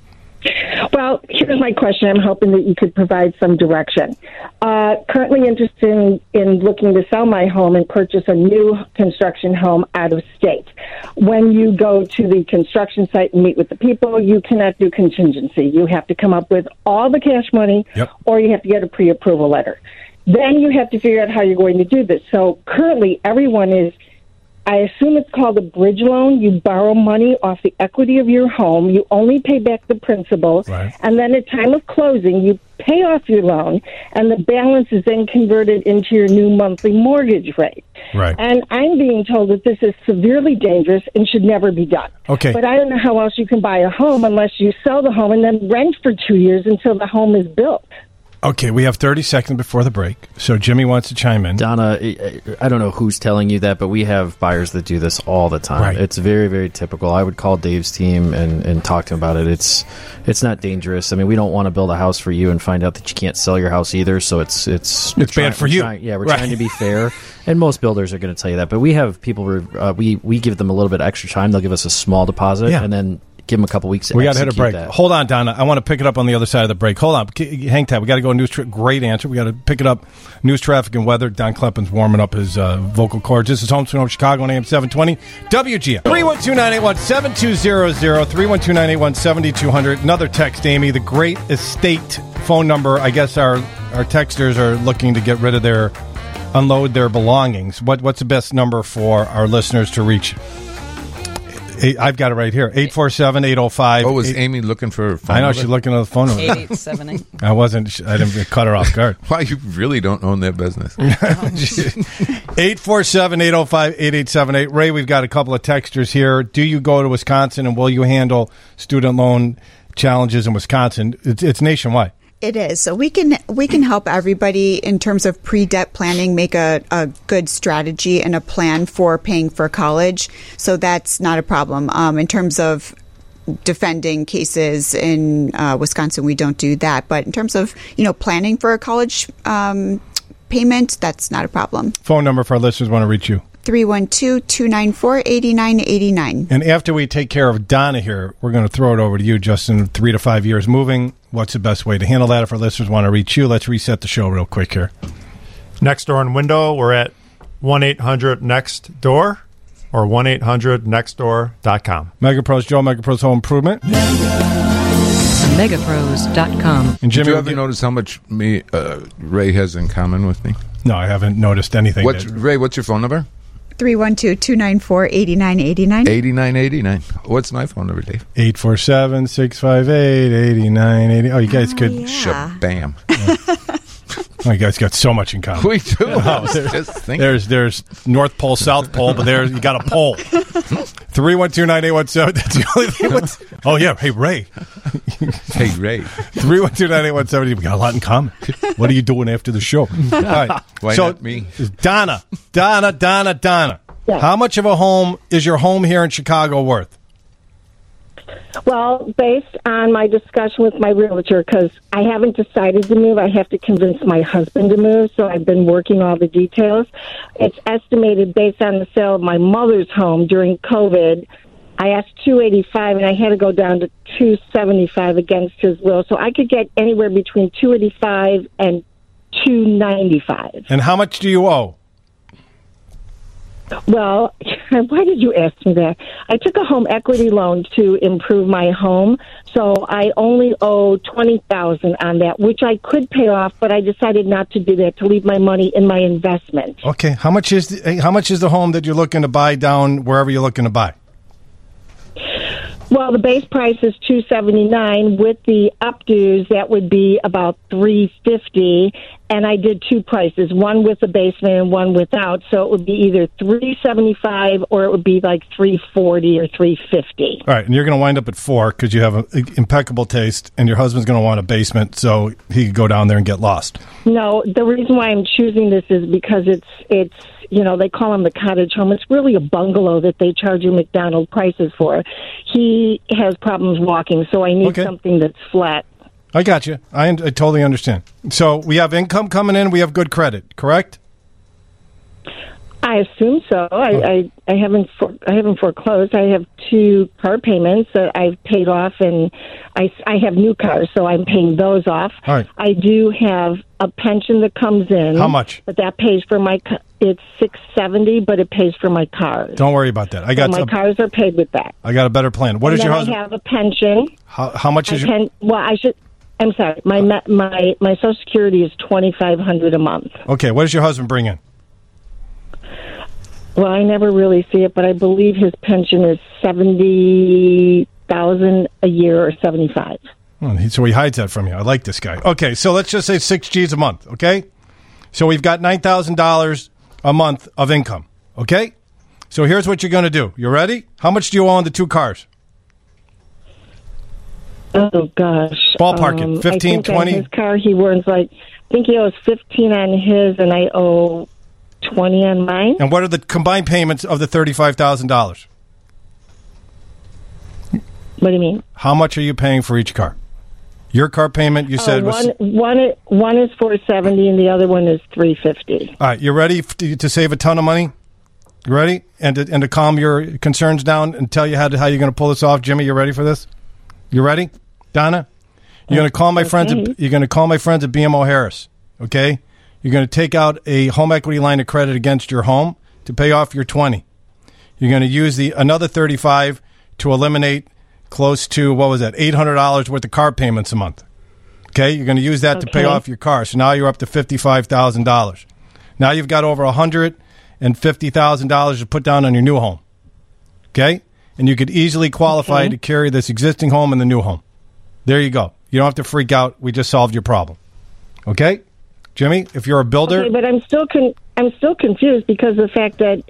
Well, here's my question. I'm hoping that you could provide some direction. Uh, currently interested in, in looking to sell my home and purchase a new construction home out of state. When you go to the construction site and meet with the people, you cannot do contingency. You have to come up with all the cash money, yep. or you have to get a pre-approval letter. Then you have to figure out how you're going to do this. So currently everyone is, I assume it's called a bridge loan. You borrow money off the equity of your home. You only pay back the principal. Right. And then at time of closing, you pay off your loan, and the balance is then converted into your new monthly mortgage rate. Right. And I'm being told that this is severely dangerous and should never be done. Okay. But I don't know how else you can buy a home unless you sell the home and then rent for two years until the home is built. Okay, we have thirty seconds before the break, so Jimmy wants to chime in. Donna, I don't know who's telling you that, but we have buyers that do this all the time. Right. It's very, very typical. I would call Dave's team and, and talk to him about it. It's it's not dangerous. I mean, we don't want to build a house for you and find out that you can't sell your house either, so it's it's it's trying, bad for you. Trying, yeah, we're right. trying to be fair, and most builders are going to tell you that. But we have people, uh, we, we give them a little bit extra time. They'll give us a small deposit, yeah. and then give them a couple weeks to we got to hit a break. That. Hold on, Donna. I want to pick it up on the other side of the break. Hold on. Hang tight. We got to go news. Tra- great answer. We got to pick it up. News, traffic, and weather. Don Kleppen's warming up his uh, vocal cords. This is Home Sweet Home Chicago on A M seven twenty W G N. three one two, nine eight one, seven two zero zero. three one two, nine eight one, seven two zero zero. Another text, Amy. The Great Estate phone number. I guess our, our texters are looking to get rid of their, unload their belongings. What What's the best number for our listeners to reach? Eight, I've got it right here. eight four seven, eight oh five. Oh, was eight, Amy looking for a phone I know, number? she's looking at the phone number. eight eight seven eight. I wasn't, I didn't cut her off guard. Why, you really don't own that business. eight four seven, eight oh five, eight eight seven eight. Ray, we've got a couple of texters here. Do you go to Wisconsin, and will you handle student loan challenges in Wisconsin? It's, it's nationwide. It is. So we can we can help everybody in terms of pre-debt planning, make a, a good strategy and a plan for paying for college. So that's not a problem. Um, in terms of defending cases in uh, Wisconsin, we don't do that. But in terms of, you know, planning for a college um, payment, that's not a problem. Phone number for our listeners want to reach you. three one two, two nine four, eight nine eight nine. And after we take care of Donna here, we're going to throw it over to you, Justin. Three to five years moving. What's the best way to handle that if our listeners want to reach you? Let's reset the show real quick here. Next Door and Window, we're at one eight hundred next door or one eight hundred next door dot com. MegaPros Joe, MegaPros Home Improvement. Megapros dot com. And Jimmy, Did you ever notice how much me uh, Ray has in common with me? No, I haven't noticed anything. What's, Ray, what's your phone number? three one two, two nine four, eight nine eight nine. eight nine eight nine. What's my phone number, Dave? eight four seven, six five eight, eight nine eight nine. Oh, you guys oh, could... Yeah. Shabam. Oh, you guys got so much in common. We do. Oh, there's, there's there's North Pole, South Pole, but there's you got a pole. three one two, nine eight one seven. That's the only thing. What's, oh, yeah. Hey, Ray. Hey, Ray. three one two, nine eight one seven. We got a lot in common. What are you doing after the show? All right. Why so, not me? Donna, Donna, Donna, Donna. Yeah. How much of a home is your home here in Chicago worth? Well, based on my discussion with my realtor, because I haven't decided to move, I have to convince my husband to move, so I've been working all the details. It's estimated based on the sale of my mother's home during COVID. I asked two eighty-five, and I had to go down to two seventy-five against his will, so I could get anywhere between two eighty-five and two ninety-five. And how much do you owe? Well, why did you ask me that? I took a home equity loan to improve my home, so I only owe twenty thousand dollars on that, which I could pay off, but I decided not to do that, to leave my money in my investment. Okay, how much is the, how much is the home that you're looking to buy down wherever you're looking to buy? Well, the base price is two seventy-nine. With the updos, that would be about three fifty. And I did two prices, one with the basement and one without. So it would be either three seventy-five or it would be like three forty or three fifty. All right, and you're going to wind up at four because you have a, a, impeccable taste, and your husband's going to want a basement so he could go down there and get lost. No, the reason why I'm choosing this is because it's it's. You know, they call them the cottage home. It's really a bungalow that they charge you McDonald's prices for. He has problems walking, so I need Okay. something that's flat. I got you. I, I totally understand. So we have income coming in. We have good credit, correct? I assume so. I, I, I haven't for, I haven't foreclosed. I have two car payments that I've paid off, and I, I have new cars, so I'm paying those off. All right. I do have a pension that comes in. How much? But that pays for my. ca- It's six seventy, but it pays for my cars. Don't worry about that. I got so my a, cars are paid with that. I got a better plan. What and is your then husband? I have a pension. How, how much is I your? pen, well, I should. I'm sorry. My ma- my my Social Security is twenty five hundred a month. Okay, what does your husband bring in? Well, I never really see it, but I believe his pension is seventy thousand a year or seventy five. Oh, he- so he hides that from you. I like this guy. Okay, so let's just say six G's a month. Okay, so we've got nine thousand dollars a month of income. Okay, so here's what you're going to do. You ready? How much do you owe on the two cars? Oh gosh, Ballpark it. Um, fifteen, I think twenty? on his car, he earns like I think he owes fifteen on his, and I owe twenty on mine. And what are the combined payments of the thirty-five thousand dollars? What do you mean? How much are you paying for each car? Your car payment, you said, oh, was... one, one, i- one is four seventy, and the other one is three fifty. All right, you ready f- to, to save a ton of money? You ready? And to, and to calm your concerns down and tell you how, to, how you're going to pull this off? Jimmy, you ready for this? You ready? Donna? You're going to call my friends. Okay. At, you're going to call my friends at B M O Harris. Okay? You're going to take out a home equity line of credit against your home to pay off your twenty. You're going to use the another thirty-five to eliminate close to what was that eight hundred dollars worth of car payments a month. Okay? You're going to use that to pay Okay. off your car. So now you're up to fifty-five thousand dollars. Now you've got over one hundred fifty thousand dollars to put down on your new home. Okay? And you could easily qualify Okay. to carry this existing home and the new home. There you go. You don't have to freak out. We just solved your problem. Okay? Jimmy, if you're a builder, Okay, but I'm still con- I'm still confused because of the fact that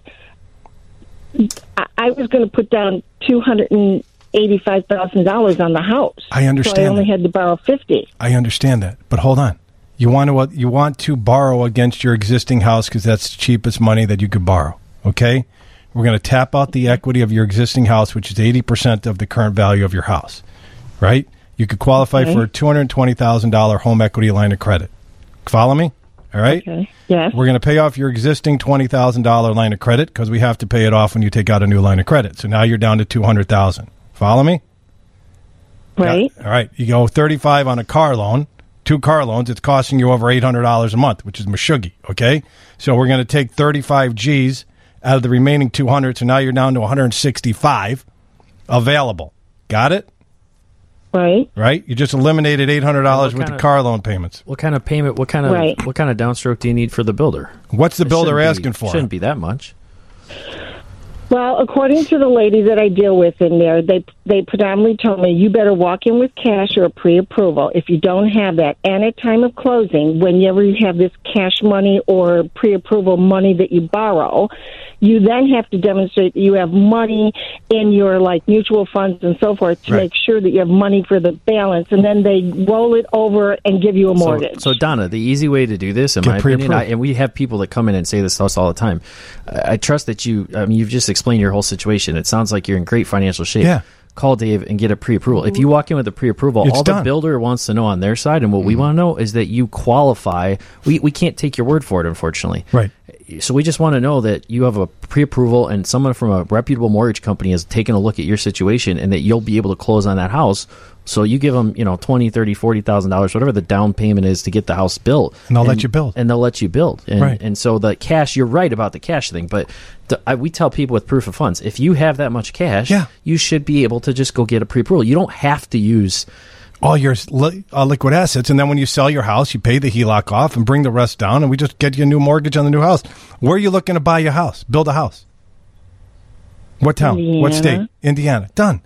I, I was going to put down two hundred and eighty-five thousand dollars on the house. I understand So I only that. had to borrow fifty. I understand that. But hold on. You want to you want to borrow against your existing house because that's the cheapest money that you could borrow. Okay? We're going to tap out the equity of your existing house, which is eighty percent of the current value of your house. Right? You could qualify Okay. for a two hundred twenty thousand dollars home equity line of credit. Follow me? All right? Okay. Yes. We're going to pay off your existing twenty thousand dollars line of credit because we have to pay it off when you take out a new line of credit. So now you're down to two hundred thousand dollars. Follow me? Right. All right. You go thirty-five on a car loan, two car loans, it's costing you over eight hundred dollars a month, which is mashuggy, okay? So we're going to take thirty-five G's out of the remaining two hundred, so now you're down to one hundred sixty-five available. Got it? Right. Right? You just eliminated eight hundred dollars What with kind the of- car loan payments. What kind of payment? What kind of Right. what kind of downstroke do you need for the builder? What's the It builder shouldn't asking be- for? Shouldn't be that much. Well, according to the lady that I deal with in there, they they predominantly told me you better walk in with cash or a pre-approval. If you don't have that, and at time of closing, whenever you have this cash money or pre-approval money that you borrow, you then have to demonstrate that you have money in your like mutual funds and so forth to Right. make sure that you have money for the balance, and then they roll it over and give you a mortgage. So, so Donna, the easy way to do this, in Get my opinion, pre-approved. I, and we have people that come in and say this to us all the time. I, I trust that you. I mean, you've just explained your whole situation. It sounds like you're in great financial shape. Yeah. Call Dave and get a pre-approval. If you walk in with a pre-approval, It's all done. the builder wants to know on their side, and what we want to know is that you qualify. We we can't take your word for it, unfortunately. Right. So we just want to know that you have a pre-approval and someone from a reputable mortgage company has taken a look at your situation and that you'll be able to close on that house. So you give them, you know, twenty, thirty, forty thousand dollars, whatever the down payment is to get the house built. And they'll let you build. And they'll let you build. And, Right. and so the cash, you're right about the cash thing, but the, I, we tell people with proof of funds, if you have that much cash, Yeah. you should be able to just go get a pre-approval. You don't have to use all your li- uh, liquid assets, and then when you sell your house, you pay the H E L O C off and bring the rest down, and we just get you a new mortgage on the new house. Where are you looking to buy your house? Build a house. What town? What Indiana. state? Indiana. Done.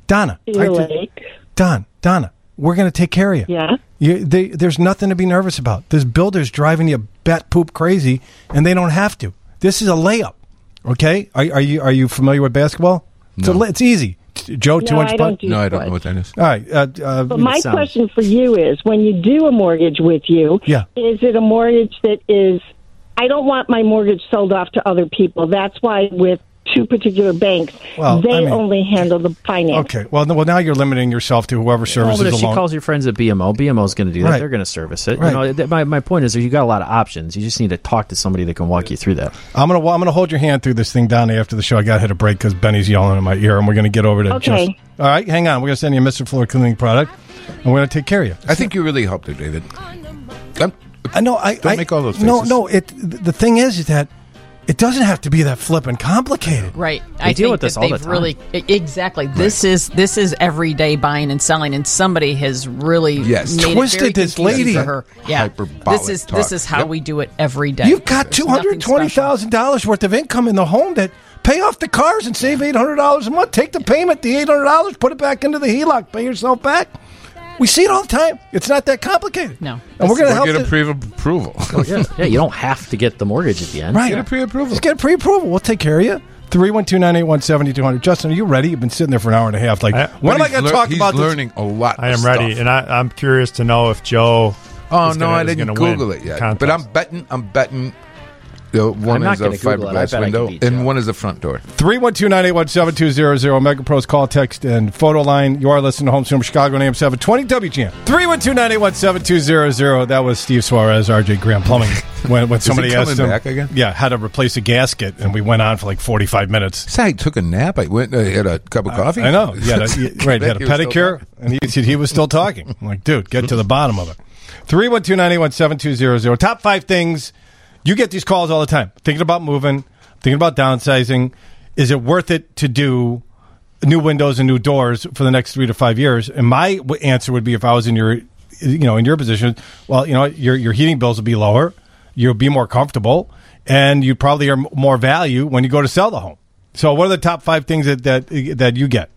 Donna. Cedar I, Lake. Don, Donna, we're going to take care of you. Yeah. You, they, there's nothing to be nervous about. There's builders driving you bat poop crazy, and they don't have to. This is a layup. Okay? Are, are you are you familiar with basketball? No. It's, a, it's easy. Joe, No, two inch I don't putt? do No, I don't sports. know what that is. All right. Uh, uh, But my sounds- question for you is, when you do a mortgage with you, Yeah. is it a mortgage that is, I don't want my mortgage sold off to other people. That's why with two particular banks, Well, they I mean- only handle the finance. Okay. Well, no- well, now you're limiting yourself to whoever Well, services but if the she loan. calls your friends at B M O, B M O is going to do that. Right. They're going to service it. Right. You know, th- my my point is that you got a lot of options. You just need to talk to somebody that can walk you through that. I'm gonna I'm gonna hold your hand through this thing, Donna. After the show, I got to hit a break because Benny's yelling in my ear, and we're gonna get over to Okay. just. All right, hang on. We're gonna send you a Mister Floor cleaning product, and we're gonna take care of you. I think you really helped her, David. I'm, I know. I Don't I, make all those No, faces. no. It the thing is, is that it doesn't have to be that flippin' complicated. Right. They I deal think with this that all the they've time. really e- exactly. This is this is everyday buying and selling, and somebody has really Yes. made Twisted it very this confusing lady. for her. Yeah, Hyperbolic this is this talk. is how Yep. we do it every day. You've got There's two nothing hundred twenty thousand dollars worth of income in the home that pay off the cars and save eight hundred dollars a month. Take the payment, the eight hundred dollars, put it back into the H E L O C, pay yourself back. We see it all the time. It's not that complicated. No. And we're going to Or help get a the- pre-approval. Oh, yeah. yeah, you don't have to get the mortgage at the end. Right. Get a pre-approval. Just get a pre-approval. We'll take care of you. three one two, nine eight one, seven two zero zero. Justin, are you ready? You've been sitting there for an hour and a half. Like, I- when am I He's going to lear- talk he's about this? learning a lot I am of ready, stuff. and I, I'm curious to know if Joe. Oh is no, gonna, I is didn't gonna win Google it yet. contest. But I'm betting. I'm betting. Uh, one I'm not is a gonna Google it. I fiberglass bet I can window, beat and Joe. one is a front door. three one two, nine eight one, seven two zero zero. MegaPro's call, text, and photo line. You are listening to Home Stream Chicago on A M seven twenty W G N. three one two, nine eight one, seven two zero zero. That was Steve Suarez, R J Graham Plumbing. When, when Is somebody he asked coming him, back again? yeah, how to replace a gasket, and we went on for like forty-five minutes. So I took a nap. I went. I had a cup of coffee. I know. He had a, he, right, he had a He was still pedicure, talking. and he said he was still talking. I'm like, dude, get to the bottom of it. three one two, nine eight one, seven two zero zero. Top five things. You get these calls all the time. Thinking about moving, thinking about downsizing. Is it worth it to do new windows and new doors for the next three to five years? And my w- answer would be, if I was in your, you know, in your position, well, you know, your your heating bills will be lower, you'll be more comfortable, and you probably earn more value when you go to sell the home. So, what are the top five things that that, that you get?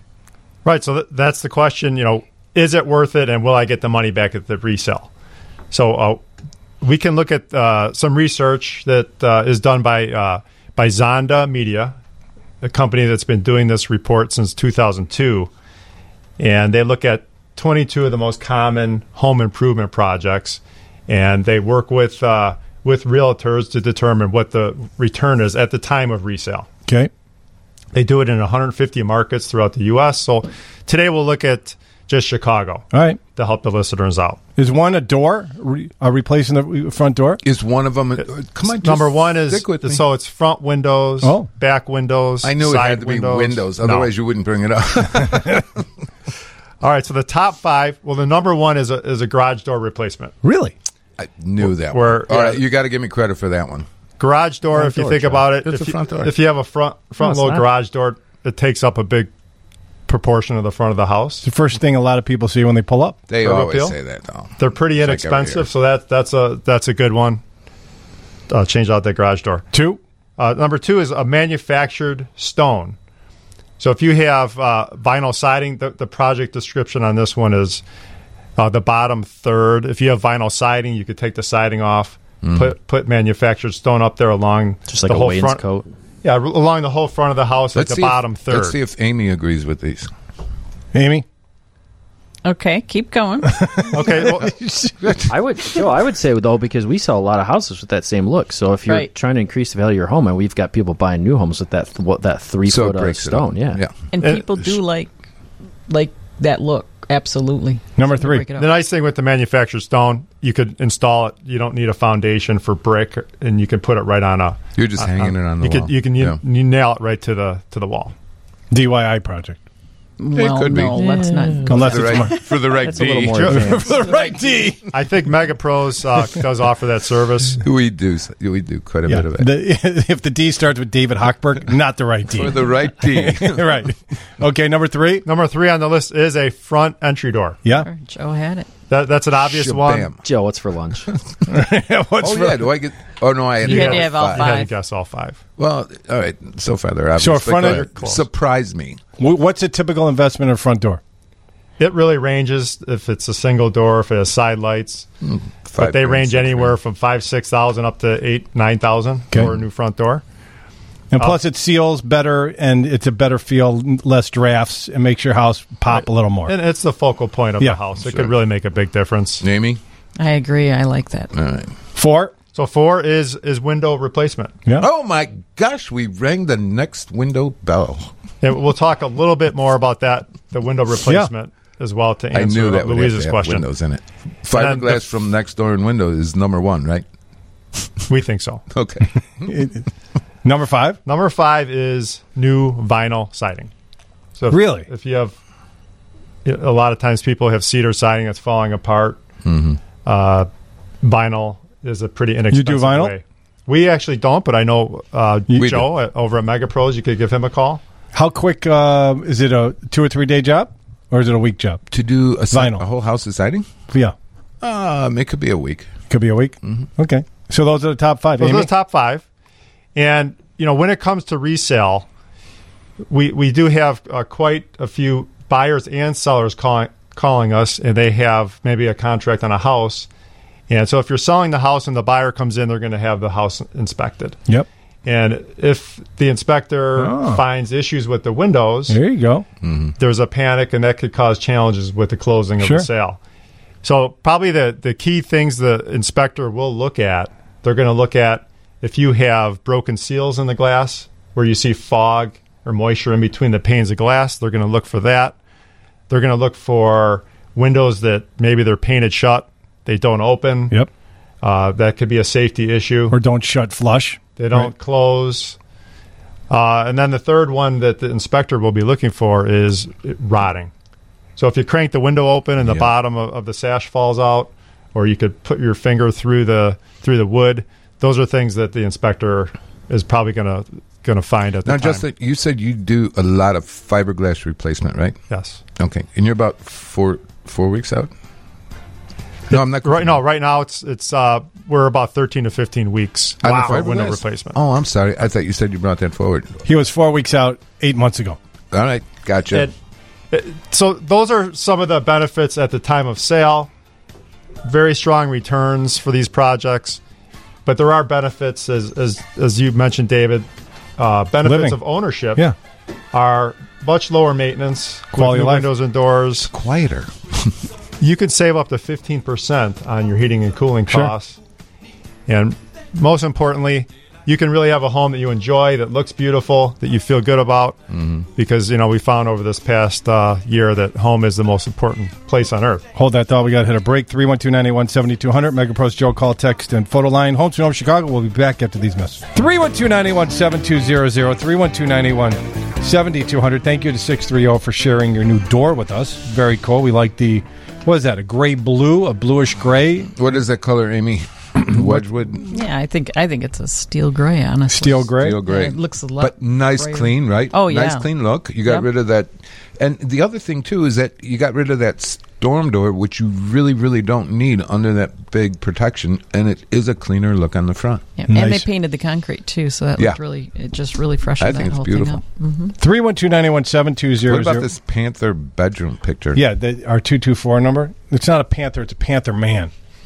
Right. So th- that's the question. You know, is it worth it, and will I get the money back at the resale? So uh, we can look at uh, some research that uh, is done by uh, by Zonda Media, a company that's been doing this report since two thousand two, and they look at twenty-two of the most common home improvement projects, and they work with uh, with realtors to determine what the return is at the time of resale. Okay. They do it in one hundred fifty markets throughout the U S. So today we'll look at just Chicago. All right. To help the listeners out. Is one a door, re, uh, replacing the front door? Is one of them? Uh, come on, Number just one is stick with me. so it's front windows, Oh. back windows. I knew it side had to windows. be windows, No. otherwise you wouldn't bring it up. All right. So the top five. Well, the number one is a is a garage door replacement. Really? I knew that. Where- one. All yeah. right, you got to give me credit for that one. Garage door. Front if you door, think John. about it, It's if a you, front door. if you have a front front it's load not. garage door, it takes up a big proportion of the front of the house. It's the first thing a lot of people see when they pull up. They Curb always appeal? say that, though. They're pretty It's like every inexpensive, year. so that that's a that's a good one. Uh, change out that garage door. Two. Uh, number two is a manufactured stone. So if you have uh, vinyl siding, the, the project description on this one is uh, the bottom third. If you have vinyl siding, you could take the siding off, Mm. put put manufactured stone up there along Just like the a whole wainscot. front. Yeah, r- along the whole front of the house, Let's at the see if- bottom third. Let's see if Amy agrees with these. Amy? Okay, keep going. Okay, well, I would, Joe. I would say though, because we sell a lot of houses with that same look. So if you're Right. trying to increase the value of your home, and we've got people buying new homes with that th- what that three So it foot of breaks it up. stone, yeah, Yeah. And And- people do like like that look. Absolutely. Number three. Break it up. the nice thing with the manufactured stone, you could install it. You don't need a foundation for brick, and you can put it right on a. You're just hanging it on the you wall. Could, you can you, Yeah. you nail it right to the to the wall. D I Y project. Well, could be. no, let's not go Unless For the it's right, more- for the right That's a little D. more Sure. advanced. for the right D. I think MegaPros uh, does offer that service. We do. We do quite a Yeah. bit of it. The, if the D starts with David Hochberg, not the right D. For the right D. Right. Okay, number three. Number three on the list is a front entry door. Yeah. Joe had it. That, that's an obvious one. Shabam. Joe, what's for lunch? What's Oh for- yeah. Do I get? Oh no, I had You to had get to have all You had to five. guess all five. Well, all right. So far they're obvious. So a but front go end- ahead. Surprise me. What's a typical investment in a front door? It really ranges if it's a single door, if it has side lights. Mm, but they range anywhere from five, six thousand up to eight, nine thousand okay. for a new front door. And plus, uh, it seals better, and it's a better feel, less drafts, and makes your house pop right. a little more. And it's the focal point of yeah, the house. It sure. could really make a big difference. Amy? I agree. I like that. All right. Four? So four is is window replacement. Yeah. Oh, my gosh. We rang the next window bell. And we'll talk a little bit more about that, the window replacement, yeah. as well, to answer I knew that Louise's question. Windows in it. Fiberglass f- from next door and window is number one, right? We think so. Okay. Number five? Number five is new vinyl siding. So if, really? If you have, a lot of times people have cedar siding that's falling apart. Mm-hmm. Uh, vinyl is a pretty inexpensive you do vinyl? way. We actually don't, but I know uh, we Joe at, over at Mega Pros. You could give him a call. How quick uh, is it? A two or three day job, or is it a week job to do a vinyl? Si- a whole house of siding? Yeah, um, it could be a week. Could be a week. Mm-hmm. Okay, so those are the top five. Those Amy? are the top five. And you know, when it comes to resale, we we do have uh, quite a few buyers and sellers calling calling us, and they have maybe a contract on a house. And so if you're selling the house and the buyer comes in, they're going to have the house inspected. Yep. And if the inspector oh. finds issues with the windows, there you go. Mm-hmm. There's a panic, and that could cause challenges with the closing of sure. the sale. So probably the, the key things the inspector will look at, they're going to look at if you have broken seals in the glass, where you see fog or moisture in between the panes of glass, they're going to look for that. They're going to look for windows that maybe they're painted shut, they don't open. Yep. Uh, that could be a safety issue. Or don't shut flush. They don't right. close. Uh, and then the third one that the inspector will be looking for is rotting. So if you crank the window open and the yeah. bottom of, of the sash falls out, or you could put your finger through the through the wood, those are things that the inspector is probably going to going to find at the now, time. Now, just you said you do a lot of fiberglass replacement, right? Yes. Okay, and you're about four four weeks out. No, I'm not. Right, no, right now it's it's uh, we're about thirteen to fifteen weeks wow. for window replacement. Oh, I'm sorry. I thought you said you brought that forward. He was four weeks out eight months ago. All right, gotcha. And, it, so those are some of the benefits at the time of sale. Very strong returns for these projects, but there are benefits, as as as you mentioned, David. Uh, benefits Living. of ownership yeah. are much lower maintenance, quality of life, windows and doors, it's quieter. You can save up to fifteen percent on your heating and cooling sure. costs. And most importantly, you can really have a home that you enjoy, that looks beautiful, that you feel good about. Mm-hmm. Because, you know, we found over this past uh, year that home is the most important place on earth. Hold that thought. We got to hit a break. three one two, nine one, seven two zero zero. MegaPros Joe, call, text, and photo line. Home Sweet Home Chicago. We'll be back after these messages. three one two, nine one, seven two zero zero. three one two, nine one, seven two zero zero. Thank you to six three zero for sharing your new door with us. Very cool. We like the, what is that, a gray blue, a bluish gray? What is that color, Amy? Wedgwood? Yeah, I think I think it's a steel gray, honestly. Steel gray? Steel gray. Yeah, it looks a lot But nice, grayer. clean, right? Oh, yeah. Nice, clean look. You got Yep. rid of that. And the other thing, too, is that you got rid of that storm door, which you really, really don't need under that big protection, and it is a cleaner look on the front. Yeah. Nice. And they painted the concrete, too, so that Yeah. looked really, it just really freshened I think that it's whole beautiful. thing up. Mm-hmm. three one two, nine one, seven two zero zero. What about this Panther bedroom picture? Yeah, the, our two two four number. It's not a Panther, it's a Panther man.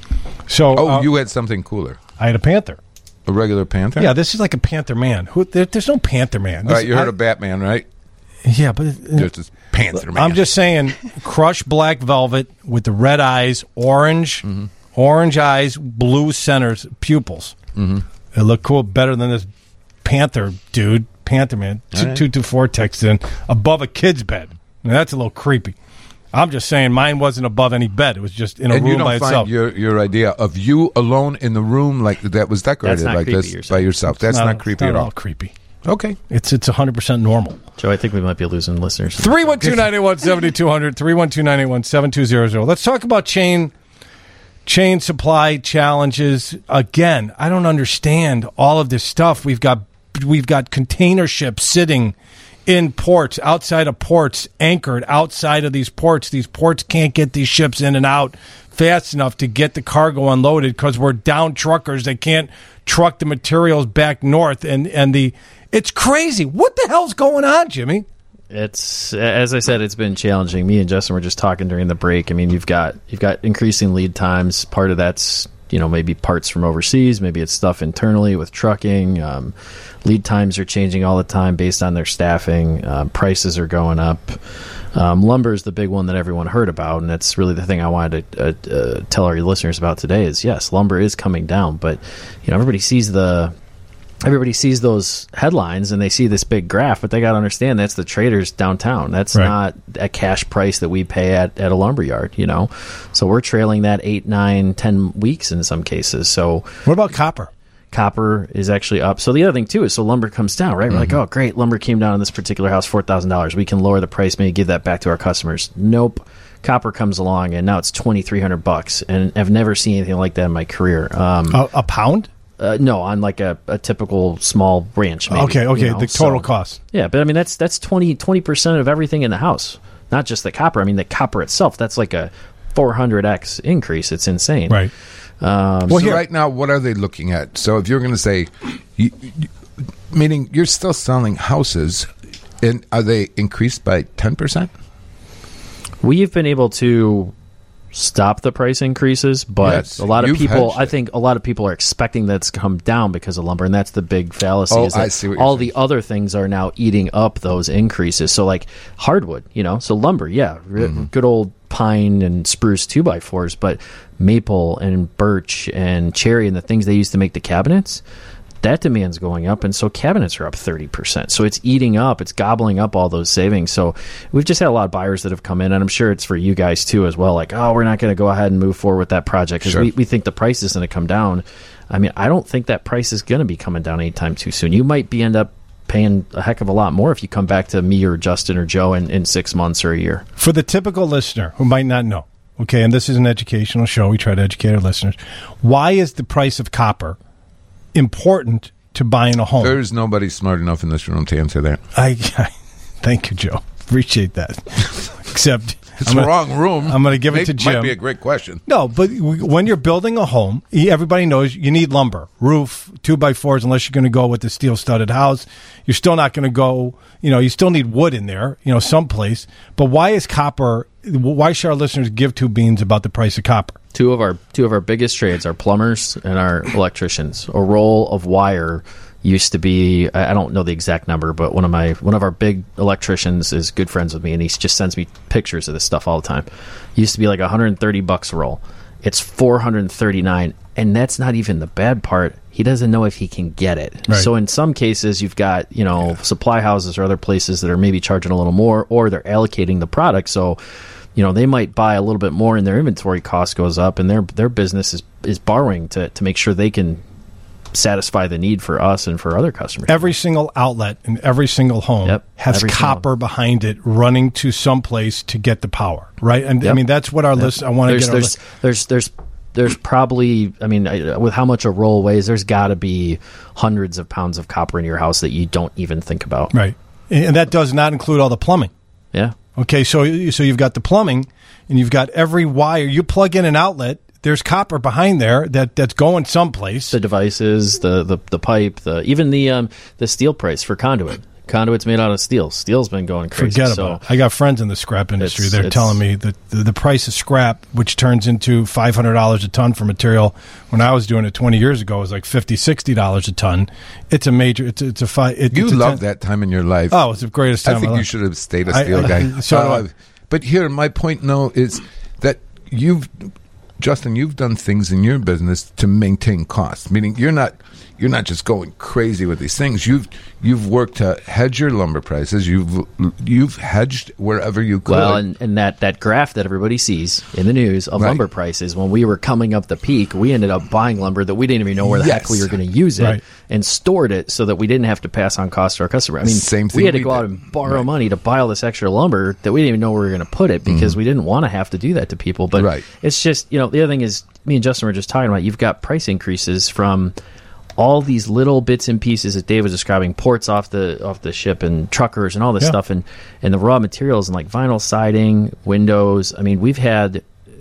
So, Oh, uh, you had something cooler. I had a Panther. A regular Panther? Yeah, this is like a Panther man. Who? There, there's no Panther man. All This- right, you heard I- of Batman, right? Yeah, but... There's this Panther man. I'm just saying, crushed black velvet with the red eyes, orange, mm-hmm. orange eyes, blue centers, pupils. Mm-hmm. It looked cool, better than this Panther dude, Panther man. All right. two two four texted in, above a kid's bed. Now, that's a little creepy. I'm just saying mine wasn't above any bed. It was just in a and room you don't by find itself. Your, your idea of you alone in the room like that was decorated That's not like creepy, this you're by saying. yourself. It's That's not, not, it's creepy not at at all. all creepy. Okay. It's it's one hundred percent normal. Joe, I think we might be losing listeners. three one two, nine one, seven two zero zero. three one two, nine one, seven two zero zero. Let's talk about chain chain supply challenges. Again, I don't understand all of this stuff. We've got we've got container ships sitting in ports, outside of ports, anchored outside of these ports. These ports can't get these ships in and out fast enough to get the cargo unloaded because we're down truckers. They can't truck the materials back north. And, and the it's crazy. What the hell's going on, Jimmy? It's, as I said, it's been challenging. Me and Justin were just talking during the break. I mean, you've got you've got increasing lead times. Part of that's, you know, maybe parts from overseas. Maybe it's stuff internally with trucking. Um, lead times are changing all the time based on their staffing. Uh, prices are going up. Um, lumber is the big one that everyone heard about, and that's really the thing I wanted to uh, uh, tell our listeners about today. Is yes, lumber is coming down, but you know, everybody sees the everybody sees those headlines and they see this big graph, but they got to understand that's the traders downtown. That's right. Not a cash price that we pay at, at a lumber yard, you know. So we're trailing that eight, nine, ten weeks in some cases. So what about copper? Copper is actually up. So the other thing too is, so lumber comes down, right? We're mm-hmm. like, oh great, lumber came down on this particular house four thousand dollars. We can lower the price, maybe give that back to our customers. Nope. Copper comes along and now it's twenty three hundred bucks, and I've never seen anything like that in my career. Um, a, a pound? Uh, no, on like a, a typical small ranch. Maybe, okay, okay, you know? The total so, cost. Yeah, but I mean that's that's twenty percent of everything in the house, not just the copper. I mean the copper itself. That's like a four hundred x increase. It's insane. Right. Um, well, so here, right now, what are they looking at? So if you're going to say, you, you, meaning you're still selling houses, and are they increased by ten percent? We've been able to stop the price increases, but yes, a lot of people, I think a lot of people are expecting that's come down because of lumber, and that's the big fallacy. Oh, is that I see what all you're the other things are now eating up those increases. So like hardwood, you know, so lumber, yeah, mm-hmm. good old pine and spruce two by fours, but maple and birch and cherry and the things they use to make the cabinets, that demand's going up, and so cabinets are up thirty percent. So it's eating up, it's gobbling up all those savings. So we've just had a lot of buyers that have come in, and I'm sure it's for you guys too as well, like, oh, we're not going to go ahead and move forward with that project because sure. we, we think the price is going to come down. I mean, I don't think that price is going to be coming down anytime too soon. You might be end up paying a heck of a lot more if you come back to me or Justin or Joe in, in six months or a year. For the typical listener who might not know, okay, and this is an educational show, we try to educate our listeners, why is the price of copper important to buying a home? There's nobody smart enough in this room to answer that. I, I thank you, Joe. Appreciate that. Except it's the wrong room. I'm going to give Maybe, it to Jim. Might be a great question. No, but when you're building a home, everybody knows you need lumber, roof, two by fours. Unless you're going to go with the steel studded house, you're still not going to go. You know, you still need wood in there. You know, someplace. But why is copper? Why should our listeners give two beans about the price of copper? Two of our two of our biggest trades are plumbers and our electricians. A roll of wire used to be, I don't know the exact number, but one of my one of our big electricians is good friends with me, and he just sends me pictures of this stuff all the time. It used to be like one hundred thirty bucks a roll. It's four hundred thirty-nine, and that's not even the bad part. He doesn't know if he can get it. Right. So in some cases, you've got, you know, yeah. supply houses or other places that are maybe charging a little more, or they're allocating the product. So, you know, they might buy a little bit more and their inventory cost goes up, and their their business is, is borrowing to, to make sure they can satisfy the need for us and for other customers. Every single outlet in every single home yep, has copper single. behind it running to some place to get the power, right? And yep. I mean, that's what our yep. list, I want to get our there's, there's, there's, there's probably, I mean, with how much a roll weighs, there's got to be hundreds of pounds of copper in your house that you don't even think about. Right. And that does not include all the plumbing. Yeah. Okay, so so you've got the plumbing, and you've got every wire. You plug in an outlet, there's copper behind there that, that's going someplace. The devices, the the, the pipe, the even the um, the steel price for conduit. Conduit's made out of steel. Steel's been going crazy. Forget so about it. I got friends in the scrap industry. it's, They're it's, telling me that the, the price of scrap, which turns into five hundred dollars a ton for material, when I was doing it twenty years ago, it was like fifty dollars, sixty dollars a ton. It's a major, it's a, it's a five. It, you it's loved ten, that time in your life. Oh, it's the greatest time I think of my you life. should have stayed a steel I, guy. So uh, but here, my point, no, is that you've, Justin, you've done things in your business to maintain costs, meaning you're not you're not just going crazy with these things. You've you've worked to hedge your lumber prices. You've you've hedged wherever you could. Well, and, and that, that graph that everybody sees in the news of right. lumber prices, when we were coming up the peak, we ended up buying lumber that we didn't even know where the yes. heck we were going to use it, right. and stored it so that we didn't have to pass on costs to our customer. I mean, Same thing we had to we go did. out and borrow right. money to buy all this extra lumber that we didn't even know where we were going to put it because mm-hmm. we didn't want to have to do that to people. But right. it's just, you know, the other thing is, me and Justin were just talking about, you've got price increases from all these little bits and pieces that Dave was describing, ports off the off the ship and truckers and all this yeah. stuff, and, and the raw materials and like vinyl siding, windows. I mean, we've had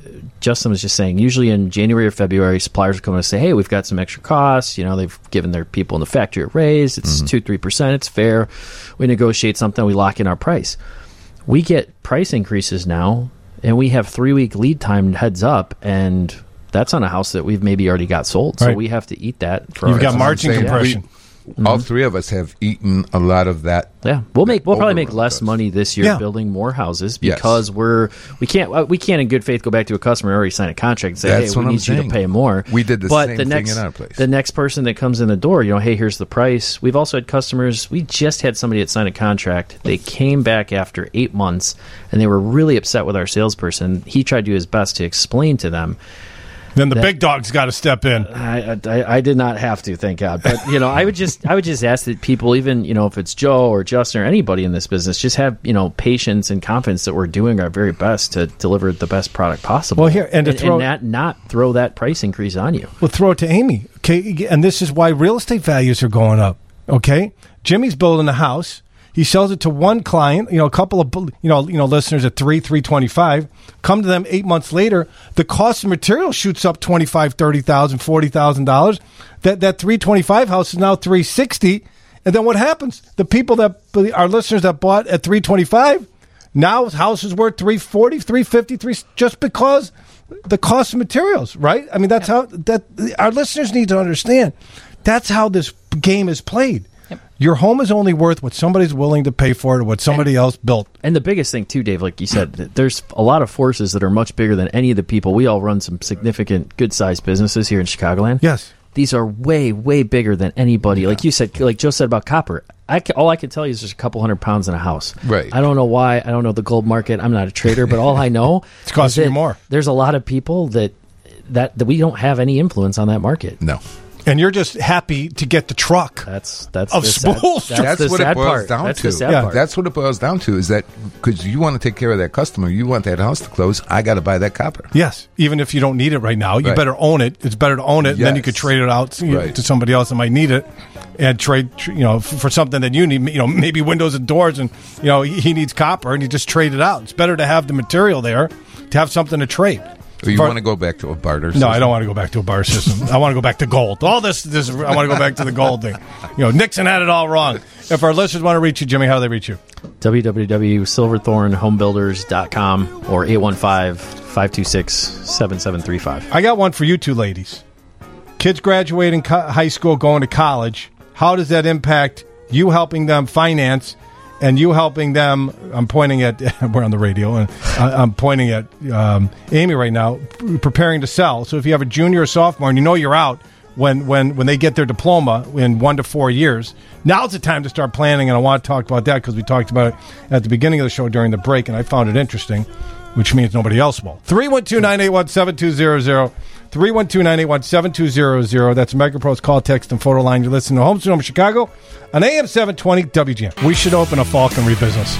Justin was just saying, usually in January or February, suppliers will come and say, hey, we've got some extra costs. You know, they've given their people in the factory a raise. It's mm-hmm. two, three percent. It's fair. We negotiate something. We lock in our price. We get price increases now, and we have three-week lead time heads up, and that's on a house that we've maybe already got sold. So right. we have to eat that. For You've our got margin compression. We, mm-hmm. All three of us have eaten a lot of that. Yeah, we'll make we'll probably make less money this year yeah. building more houses because yes. we're we can't we can't in good faith go back to a customer and already sign a contract and say, that's hey, we I'm need saying. you to pay more. We did the but same the next, thing in our place. The next person that comes in the door, you know, hey, here's the price. We've also had customers. We just had somebody that signed a contract. They came back after eight months and they were really upset with our salesperson. He tried to do his best to explain to them. Then the that, big dog's got to step in. I, I, I did not have to, thank God. But you know, I would just I would just ask that people, even you know, if it's Joe or Justin or anybody in this business, just have you know patience and confidence that we're doing our very best to deliver the best product possible. Well, here and to and, throw and not not throw that price increase on you. We'll throw it to Amy. Okay, and this is why real estate values are going up. Okay, Jimmy's building a house. He sells it to one client, you know, a couple of, you know, you know, listeners at three, three twenty-five. Come to them eight months later, the cost of material shoots up twenty-five, thirty thousand, forty thousand dollars. That that three twenty-five house is now three sixty. And then what happens? The people that our listeners that bought at three twenty-five, now house is worth three forty, three fifty, three just because the cost of materials, right? I mean, that's how that our listeners need to understand. That's how this game is played. Your home is only worth what somebody's willing to pay for it or what somebody and, else built. And the biggest thing, too, Dave, like you said, there's a lot of forces that are much bigger than any of the people. We all run some significant, good-sized businesses here in Chicagoland. Yes. These are way, way bigger than anybody. Yeah. Like you said, like Joe said about copper. I can, all I can tell you is there's a couple hundred pounds in a house. Right. I don't know why. I don't know the gold market. I'm not a trader, but all I know it's costing you more. There's a lot of people that, that, that we don't have any influence on that market. No. And you're just happy to get the truck. That's that's of the spools. Sad, that's, that's the what sad it boils part. down that's to. The sad yeah, part. That's what it boils down to. Is that because you want to take care of that customer, you want that house to close. I got to buy that copper. Yes, even if you don't need it right now, you right. better own it. It's better to own it, yes. and then you could trade it out to, right. to somebody else that might need it, and trade you know for something that you need. You know, maybe windows and doors, and you know he needs copper, and you just trade it out. It's better to have the material there to have something to trade. So you Bar- want to go back to a barter system? No, I don't want to go back to a barter system. I want to go back to gold. All this, this I want to go back to the gold thing. You know, Nixon had it all wrong. If our listeners want to reach you, Jimmy, how do they reach you? w w w dot silverthorne home builders dot com or eight one five, five two six, seven seven three five. I got one for you two ladies. Kids graduating co- high school, going to college. How does that impact you helping them finance and you helping them? I'm pointing at, we're on the radio, and I'm pointing at um, Amy right now, preparing to sell. So if you have a junior or sophomore and you know you're out when, when, when they get their diploma in one to four years, now's the time to start planning. And I want to talk about that because we talked about it at the beginning of the show during the break, and I found it interesting, which means nobody else will. three one two, nine eight one, seven two zero zero. three one two, nine eight one, seven two zero zero. That's MegaPro's call, text, and photo line. You're listening to Home Sweet Home Chicago on A M seven twenty W G N. We should open a falconry business.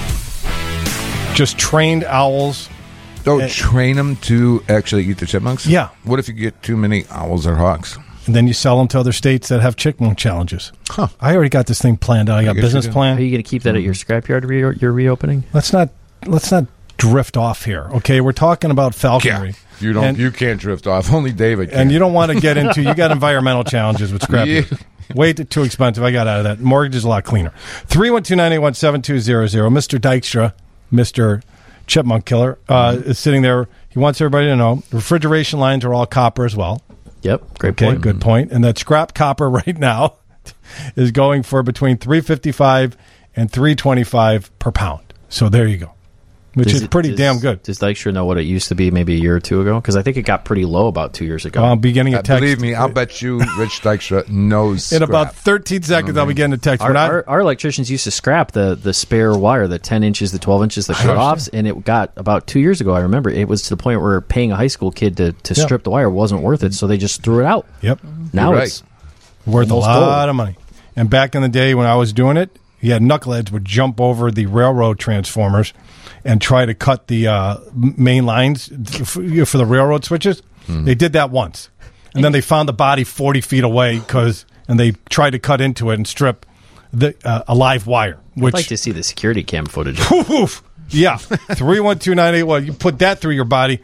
Just trained owls. Oh, and, train them to actually eat the chipmunks? Yeah. What if you get too many owls or hawks? And then you sell them to other states that have chipmunk challenges. Huh. I already got this thing planned out. I got a business plan. Are you going to keep that at your scrapyard re- you're reopening? Let's not, let's not drift off here, okay? We're talking about falconry. Yeah. You don't. And, you can't drift off. Only David can. And you don't want to get into. You got environmental challenges with scrap. Yeah. Way too expensive. I got out of that. Mortgage is a lot cleaner. Three one two nine eight one seven two zero zero. Mister Dykstra, Mister Chipmunk Killer, uh, mm-hmm. is sitting there. He wants everybody to know refrigeration lines are all copper as well. Yep. Great okay, point. Good point. And that scrap copper right now is going for between three fifty five and three twenty five per pound. So there you go. Which does is pretty it, does, damn good. Does Dykstra know what it used to be maybe a year or two ago? Because I think it got pretty low about two years ago. I'll be getting a uh, text. Believe me, I'll bet you Rich Dykstra knows In scrap. about thirteen seconds, mm-hmm. I'll be getting a text. Our, not, our, our electricians used to scrap the, the spare wire, the ten inches, the twelve inches, the shutoffs, and it got about two years ago, I remember, it was to the point where paying a high school kid to, to yep. strip the wire wasn't worth it, so they just threw it out. Yep. Now You're it's right. worth a lot gold. of money. And back in the day when I was doing it, yeah, knuckleheads would jump over the railroad transformers and try to cut the uh, main lines for, for the railroad switches. Mm. They did that once. And then they found the body forty feet away, cause, and they tried to cut into it and strip the uh, a live wire. Which, I'd like to see the security cam footage. Oof, oof. Yeah, three one two nine eight one. You put that through your body.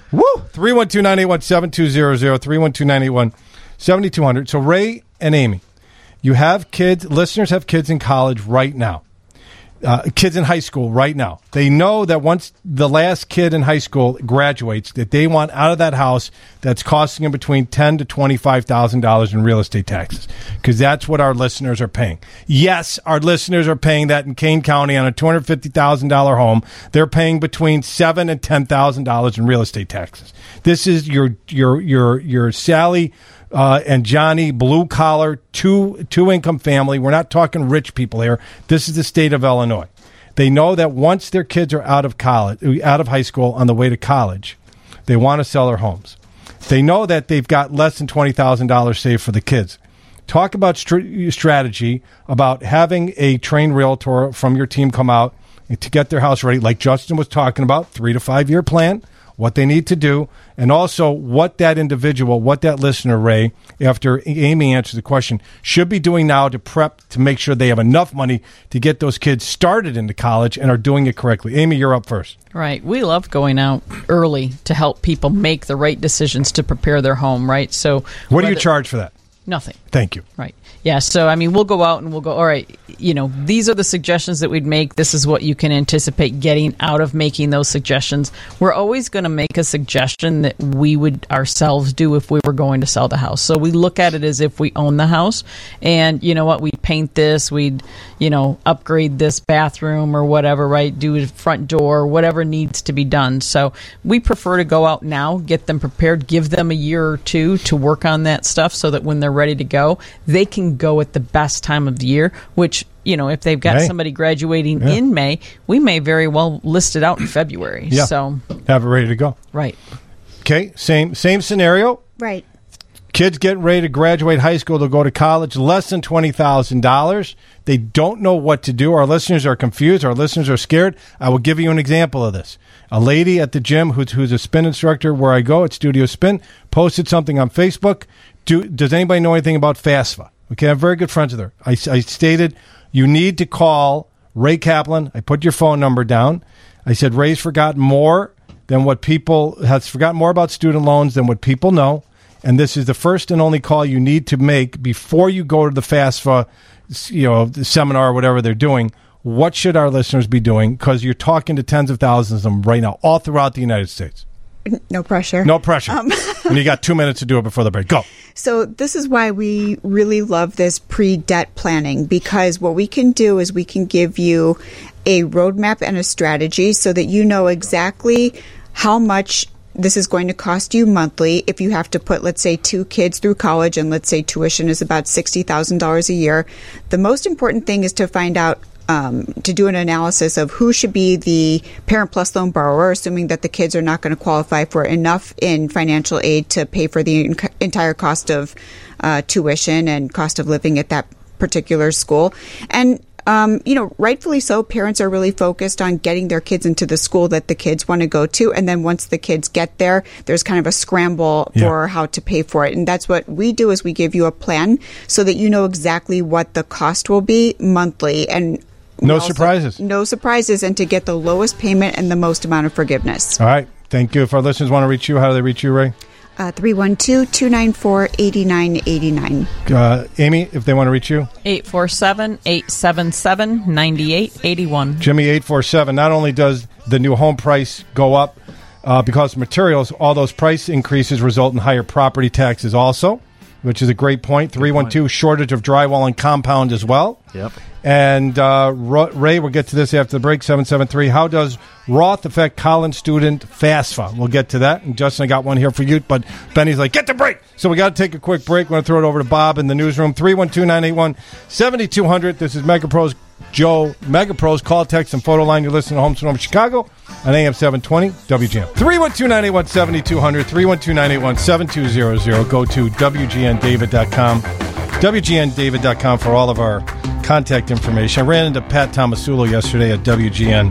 Woo! three one two, nine eight one, seven two zero zero, three one two, nine eight one, seven two zero zero. So Ray and Amy, you have kids, listeners have kids in college right now. Uh, kids in high school right now. They know that once the last kid in high school graduates, that they want out of that house that's costing them between ten thousand dollars to twenty-five thousand dollars in real estate taxes, because that's what our listeners are paying. Yes, our listeners are paying that in Kane County on a two hundred fifty thousand dollars home. They're paying between seven thousand dollars and ten thousand dollars in real estate taxes. This is your your your your Sally Uh, and Johnny, blue collar, two two income family. We're not talking rich people here. This is the state of Illinois. They know that once their kids are out of college, out of high school, on the way to college, they want to sell their homes. They know that they've got less than twenty thousand dollars saved for the kids. Talk about str- strategy, about having a trained realtor from your team come out to get their house ready, like Justin was talking about, three to five year plan, what they need to do, and also what that individual, what that listener, Ray, after Amy answers the question, should be doing now to prep to make sure they have enough money to get those kids started into college and are doing it correctly. Amy, you're up first. Right. We love going out early to help people make the right decisions to prepare their home, right? So, what do you charge for that? Nothing. Thank you. Right. Yeah. So, I mean, we'll go out and we'll go, all right, you know, these are the suggestions that we'd make. This is what you can anticipate getting out of making those suggestions. We're always going to make a suggestion that we would ourselves do if we were going to sell the house. So we look at it as if we own the house. And you know what? We'd paint this. We'd, you know, upgrade this bathroom or whatever, right? Do a front door, whatever needs to be done. So we prefer to go out now, get them prepared, give them a year or two to work on that stuff so that when they're ready to go, they can go at the best time of the year, which, you know, if they've got May. somebody graduating Yeah. in May, we may very well list it out in February. Yeah. So have it ready to go. Right. Okay, same same scenario. Right. Kids getting ready to graduate high school to go to college, less than twenty thousand dollars. They don't know what to do. Our listeners are confused. Our listeners are scared. I will give you an example of this. A lady at the gym who's, who's a spin instructor where I go at Studio Spin posted something on Facebook. Do, does anybody know anything about FAFSA? Okay, I'm very good friends with her. I, I stated, you need to call Ray Kaplan. I put your phone number down. I said, Ray's forgotten more than what people, has forgotten more about student loans than what people know. And this is the first and only call you need to make before you go to the FAFSA, you know, the seminar or whatever they're doing. What should our listeners be doing? Because you're talking to tens of thousands of them right now, all throughout the United States. No pressure. No pressure. Um, and you got two minutes to do it before the break. Go. So this is why we really love this pre-debt planning, because what we can do is we can give you a roadmap and a strategy so that you know exactly how much this is going to cost you monthly. If you have to put, let's say, two kids through college, and let's say tuition is about sixty thousand dollars a year, the most important thing is to find out Um, to do an analysis of who should be the Parent Plus loan borrower, assuming that the kids are not going to qualify for enough in financial aid to pay for the en- entire cost of uh, tuition and cost of living at that particular school. And Um, you know, rightfully so, parents are really focused on getting their kids into the school that the kids want to go to. And then once the kids get there, there's kind of a scramble Yeah. for how to pay for it. And that's what we do, is we give you a plan so that you know exactly what the cost will be monthly. And No also- surprises. No surprises, and to get the lowest payment and the most amount of forgiveness. All right. Thank you. If our listeners want to reach you, how do they reach you, Ray? Uh, three one two, two nine four, eight nine eight nine. Uh, Amy, if they want to reach you? eight four seven, eight seven seven, nine eight eight one. Jimmy, eight four seven. Not only does the new home price go up uh, because of materials, all those price increases result in higher property taxes also, which is a great point. three one two, shortage of drywall and compound as well. Yep. And uh, Ray, we'll get to this after the break, seven seven three. How does Roth affect college student FAFSA? We'll get to that. And Justin, I got one here for you, but Benny's like, get the break. So we got to take a quick break. We're going to throw it over to Bob in the newsroom. three one two, nine eight one, seven two zero zero. This is MegaPro's Joe MegaPro's call, text, and photo line. You're listening to Home Sweet Home Chicago on A M seven twenty W G N. three one two, nine eight one, seven two zero zero. three one two, nine eight one, seven two zero zero. Go to W G N David dot com. W G N David dot com for all of our contact information. I ran into Pat Tomasulo yesterday at W G N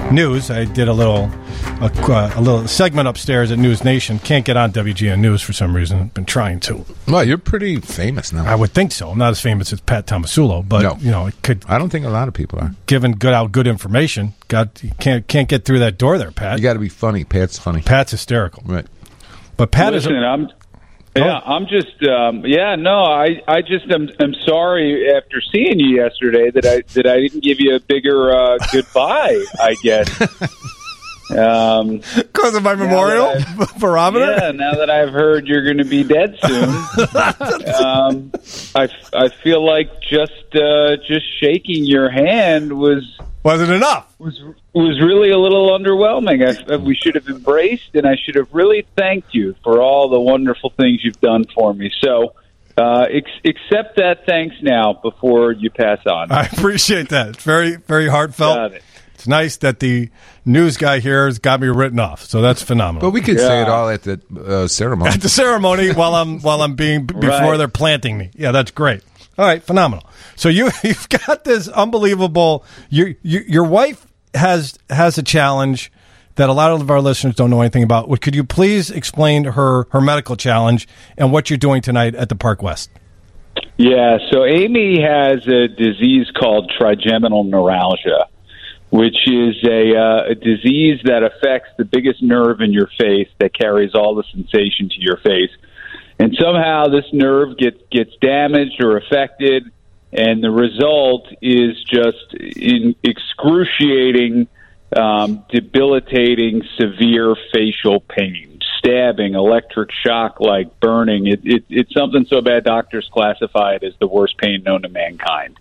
news. I did a little a, uh, a little segment upstairs at News Nation. Can't get on W G N News for some reason. I've been trying to. Well, you're pretty famous now. I would think so. I'm not as famous as Pat Tomasulo, but no. you know, it could. I don't think a lot of people are. Given good out good information, God, you can't can't get through that door there, Pat. You got to be funny. Pat's funny. Pat's hysterical, right? But Pat Listen, is. A, I'm. Yeah, I'm just. Um, yeah, no, I, I just am. I'm sorry after seeing you yesterday that I that I didn't give you a bigger uh, goodbye. I guess um, because of my memorial barometer. Yeah, now that I've heard you're going to be dead soon, um, I, I feel like just uh, just shaking your hand was wasn't enough. Was was really a little underwhelming. I, we should have embraced, and I should have really thanked you for all the wonderful things you've done for me. So, uh, ex- accept that thanks now before you pass on. I appreciate that. It's very, very heartfelt. Got it. It's nice that the news guy here has got me written off. So that's phenomenal. But we could yeah. say it all at the uh, ceremony. At the ceremony while I'm while I'm being before right. they're planting me. Yeah, that's great. All right, phenomenal. So you you've got this unbelievable. Your your, your wife has has a challenge that a lot of our listeners don't know anything about. Could you please explain her her medical challenge and what you're doing tonight at the Park West? Yeah, so Amy has a disease called trigeminal neuralgia, which is a, uh, a disease that affects the biggest nerve in your face that carries all the sensation to your face. And somehow this nerve gets gets damaged or affected, and the result is just in excruciating, um, debilitating, severe facial pain, stabbing, electric shock, like burning. It, it, it's something so bad doctors classify it as the worst pain known to mankind.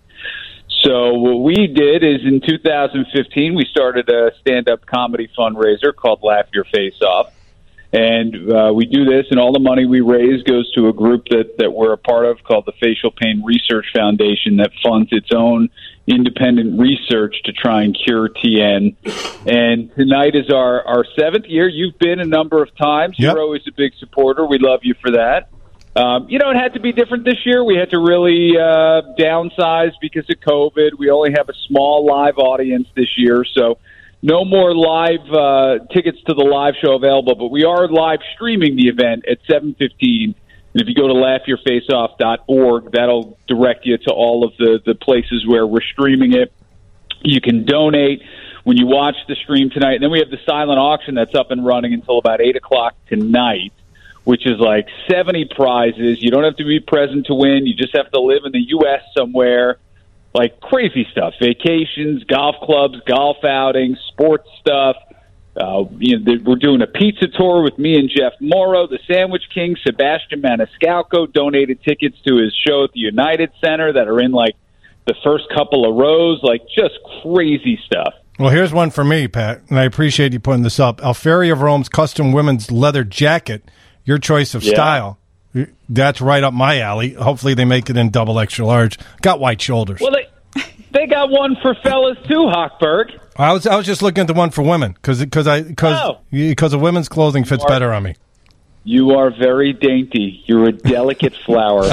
So what we did is in two thousand fifteen, we started a stand-up comedy fundraiser called Laugh Your Face Off. And uh, we do this, and all the money we raise goes to a group that, that we're a part of called the Facial Pain Research Foundation that funds its own independent research to try and cure T N. And tonight is our, our seventh year. You've been a number of times. Yep. You're always a big supporter. We love you for that. Um, you know, it had to be different this year. We had to really uh, downsize because of COVID. We only have a small live audience this year, so no more live uh, tickets to the live show available, but we are live streaming the event at seven fifteen. And if you go to laugh your face off dot org, that'll direct you to all of the, the places where we're streaming it. You can donate when you watch the stream tonight. And then we have the silent auction that's up and running until about eight o'clock tonight, which is like seventy prizes. You don't have to be present to win. You just have to live in the U S somewhere. Like crazy stuff, vacations, golf clubs, golf outings, sports stuff. Uh, you know, we're doing a pizza tour with me and Jeff Morrow. The Sandwich King, Sebastian Maniscalco, donated tickets to his show at the United Center that are in like the first couple of rows. Like just crazy stuff. Well, here's one for me, Pat, and I appreciate you putting this up. Alfieri of Rome's custom women's leather jacket, your choice of yeah. style. That's right up my alley. Hopefully they make it in double extra large. Got white shoulders. Well, they they got one for fellas too, Hochberg. I was I was just looking at the one for women because because I because oh. because of women's clothing fits are, better on me. You are very dainty. You're a delicate flower.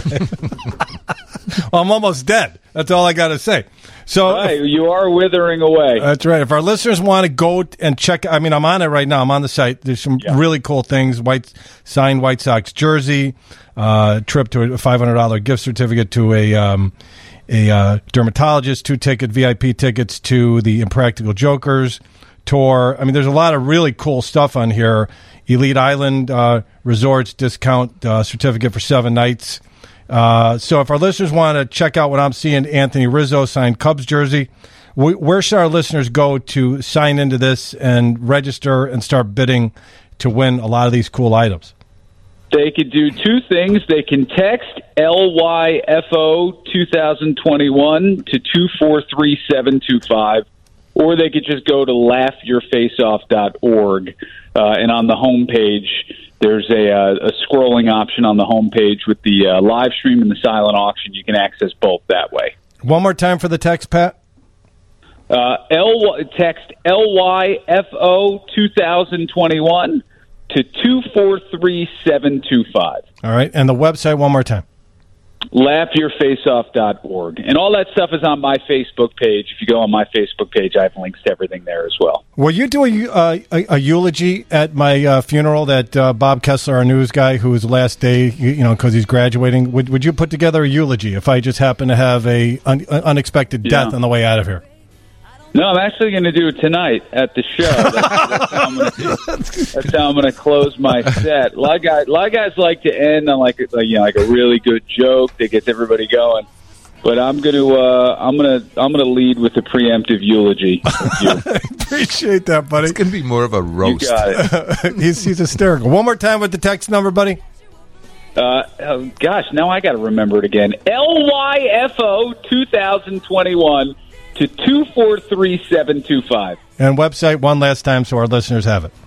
Well, I'm almost dead. That's all I got to say. So right, if, you are withering away. That's right. If our listeners want to go and check, I mean, I'm on it right now. I'm on the site. There's some yeah. really cool things. White signed White Sox jersey, uh, trip to a five hundred dollars gift certificate to a um, a uh, dermatologist, two ticket V I P tickets to the Impractical Jokers tour. I mean, there's a lot of really cool stuff on here. Elite Island uh, Resorts discount uh, certificate for seven nights. Uh, so if our listeners want to check out what I'm seeing, Anthony Rizzo signed Cubs jersey, we, where should our listeners go to sign into this and register and start bidding to win a lot of these cool items? They could do two things. They can text L Y F O twenty twenty-one to two four three seven two five, or they could just go to laugh your face off dot org, uh, and on the homepage, there's a, uh, a scrolling option on the homepage with the uh, live stream and the silent auction. You can access both that way. One more time for the text, Pat. Uh, L text L Y F O twenty twenty-one to two four three seven two five. All right, and the website one more time. laugh your face off dot org. And all that stuff is on my Facebook page. If you go on my Facebook page, I have links to everything there as well. Will you do a, uh, a, a eulogy at my uh, funeral that uh, Bob Kessler, our news guy, whose last day, you, you know, because he's graduating, would would you put together a eulogy if I just happen to have a un, unexpected death Yeah. on the way out of here? No, I'm actually going to do it tonight at the show. That's, that's how I'm gonna, that's how I'm going to close my set. A lot of guys, a lot of guys like to end on like, like you know, like a really good joke that gets everybody going. But I'm going to, uh, I'm going to, I'm going to lead with a preemptive eulogy. Appreciate that, buddy. It's going to be more of a roast. You got it. he's he's hysterical. One more time with the text number, buddy. Uh, oh, gosh, now I got to remember it again. L Y F O twenty twenty-one to two four three seven two five. And website one last time so our listeners have it.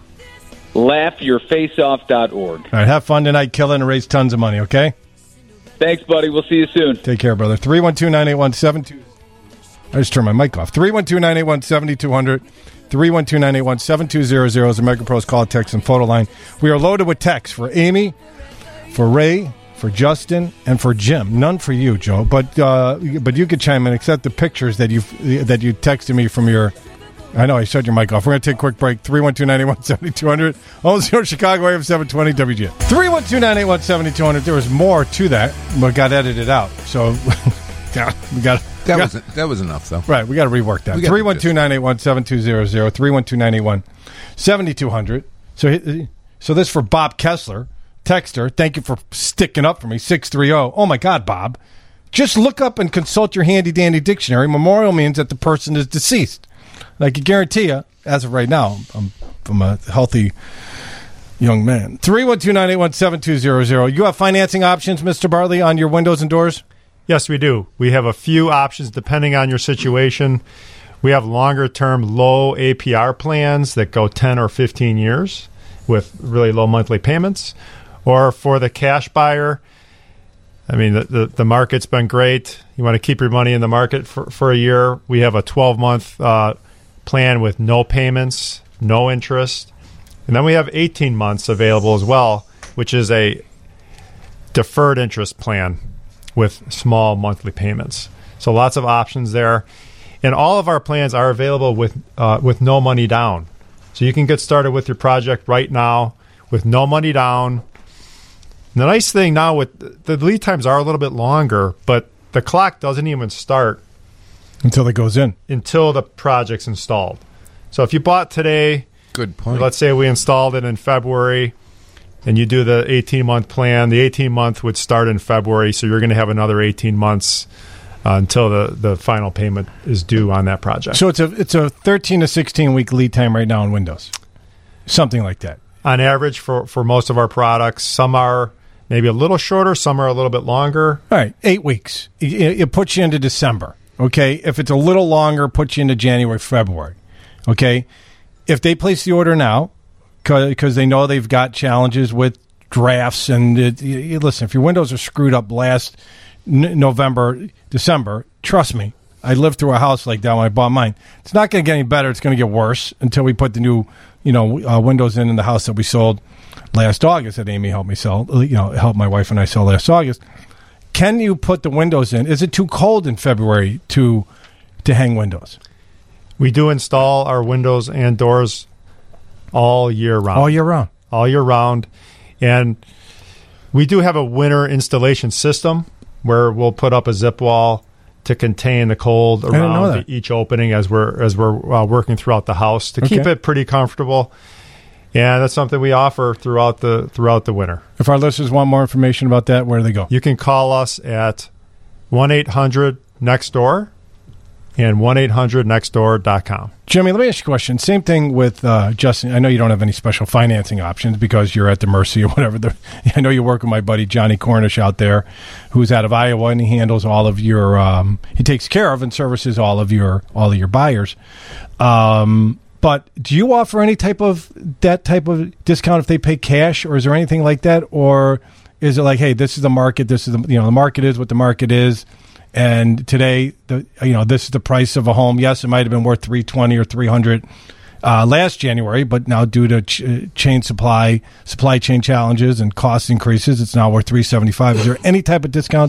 laugh your face off dot org. All right, have fun tonight, kill it, and raise tons of money, okay? Thanks, buddy. We'll see you soon. Take care, brother. three one two, nine eight one, seven two... I just turned my mic off. three one two, nine eight one, seven two zero zero. three one two, nine eight one, seven two zero zero is the MegaPros call, text, and photo line. We are loaded with texts for Amy, for Ray, for Justin, and for Jim. None for you, Joe, but uh, but you could chime in, except the pictures that you that you texted me from your... I know, I shut your mic off. We're going to take a quick break. three one two, nine eight one, seven two zero zero. Oh, zero Chicago, A M seven twenty W G N. three one two, nine eight one, seven two zero zero. There was more to that, but got edited out. So, yeah, we got... That we was got, that was enough, though. Right, we got to rework that. three one two, nine eight one, seven two zero zero. three one two, nine eight one, seven two zero zero. So, so this for Bob Kessler. Texter, thank you for sticking up for me. six three zero. Oh, my God, Bob. Just look up and consult your handy-dandy dictionary. Memorial means that the person is deceased. And I can guarantee you, as of right now, I'm, I'm a healthy young man. three one two, nine eight one, seven two zero zero. You have financing options, Mister Bartley, on your windows and doors? Yes, we do. We have a few options depending on your situation. We have longer-term, low A P R plans that go ten or fifteen years with really low monthly payments. Or for the cash buyer, I mean, the, the, the market's been great. You want to keep your money in the market for, for a year. We have a twelve-month uh, plan with no payments, no interest. And then we have eighteen months available as well, which is a deferred interest plan with small monthly payments. So lots of options there. And all of our plans are available with uh, with no money down. So you can get started with your project right now with no money down. And the nice thing now with the lead times are a little bit longer, but the clock doesn't even start until it goes in, until the project's installed. So if you bought today, good point. Let's say we installed it in February, and you do the eighteen-month plan. The eighteen-month would start in February, so you're going to have another eighteen months uh, until the, the final payment is due on that project. So it's a it's a thirteen to sixteen week lead time right now on Windows, something like that. On average, for, for most of our products, some are maybe a little shorter, some are a little bit longer. All right, eight weeks. It, it puts you into December. Okay, if it's a little longer, it puts you into January, February. Okay, if they place the order now, because they know they've got challenges with drafts, and it, you, listen, if your windows are screwed up last n- November, December, trust me, I lived through a house like that when I bought mine. It's not going to get any better. It's going to get worse until we put the new, you know, uh, windows in in the house that we sold last August that Amy helped me sell, you know, helped my wife and I sell last August. Can you put the windows in? Is it too cold in February to to hang windows? We do install our windows and doors all year round. All year round. All year round. And we do have a winter installation system where we'll put up a zip wall to contain the cold around the, each opening as we're as we're uh, working throughout the house to okay. keep it pretty comfortable. And that's something we offer throughout the throughout the winter. If our listeners want more information about that, where do they go? You can call us at one eight hundred next door and one eight hundred next door dot com. Jimmy, let me ask you a question. Same thing with uh, Justin. I know you don't have any special financing options because you're at the mercy or whatever. The, I know you work with my buddy Johnny Cornish out there, who's out of Iowa, and he handles all of your. Um, he takes care of and services all of your all of your buyers. Um, But do you offer any type of that type of discount if they pay cash, or is there anything like that, or is it like, hey, this is the market, this is the you know the market is what the market is, and today the you know this is the price of a home. Yes, it might have been worth three twenty or three hundred uh, last January, but now due to ch- chain supply supply chain challenges and cost increases, it's now worth three seventy five. Is there any type of discounts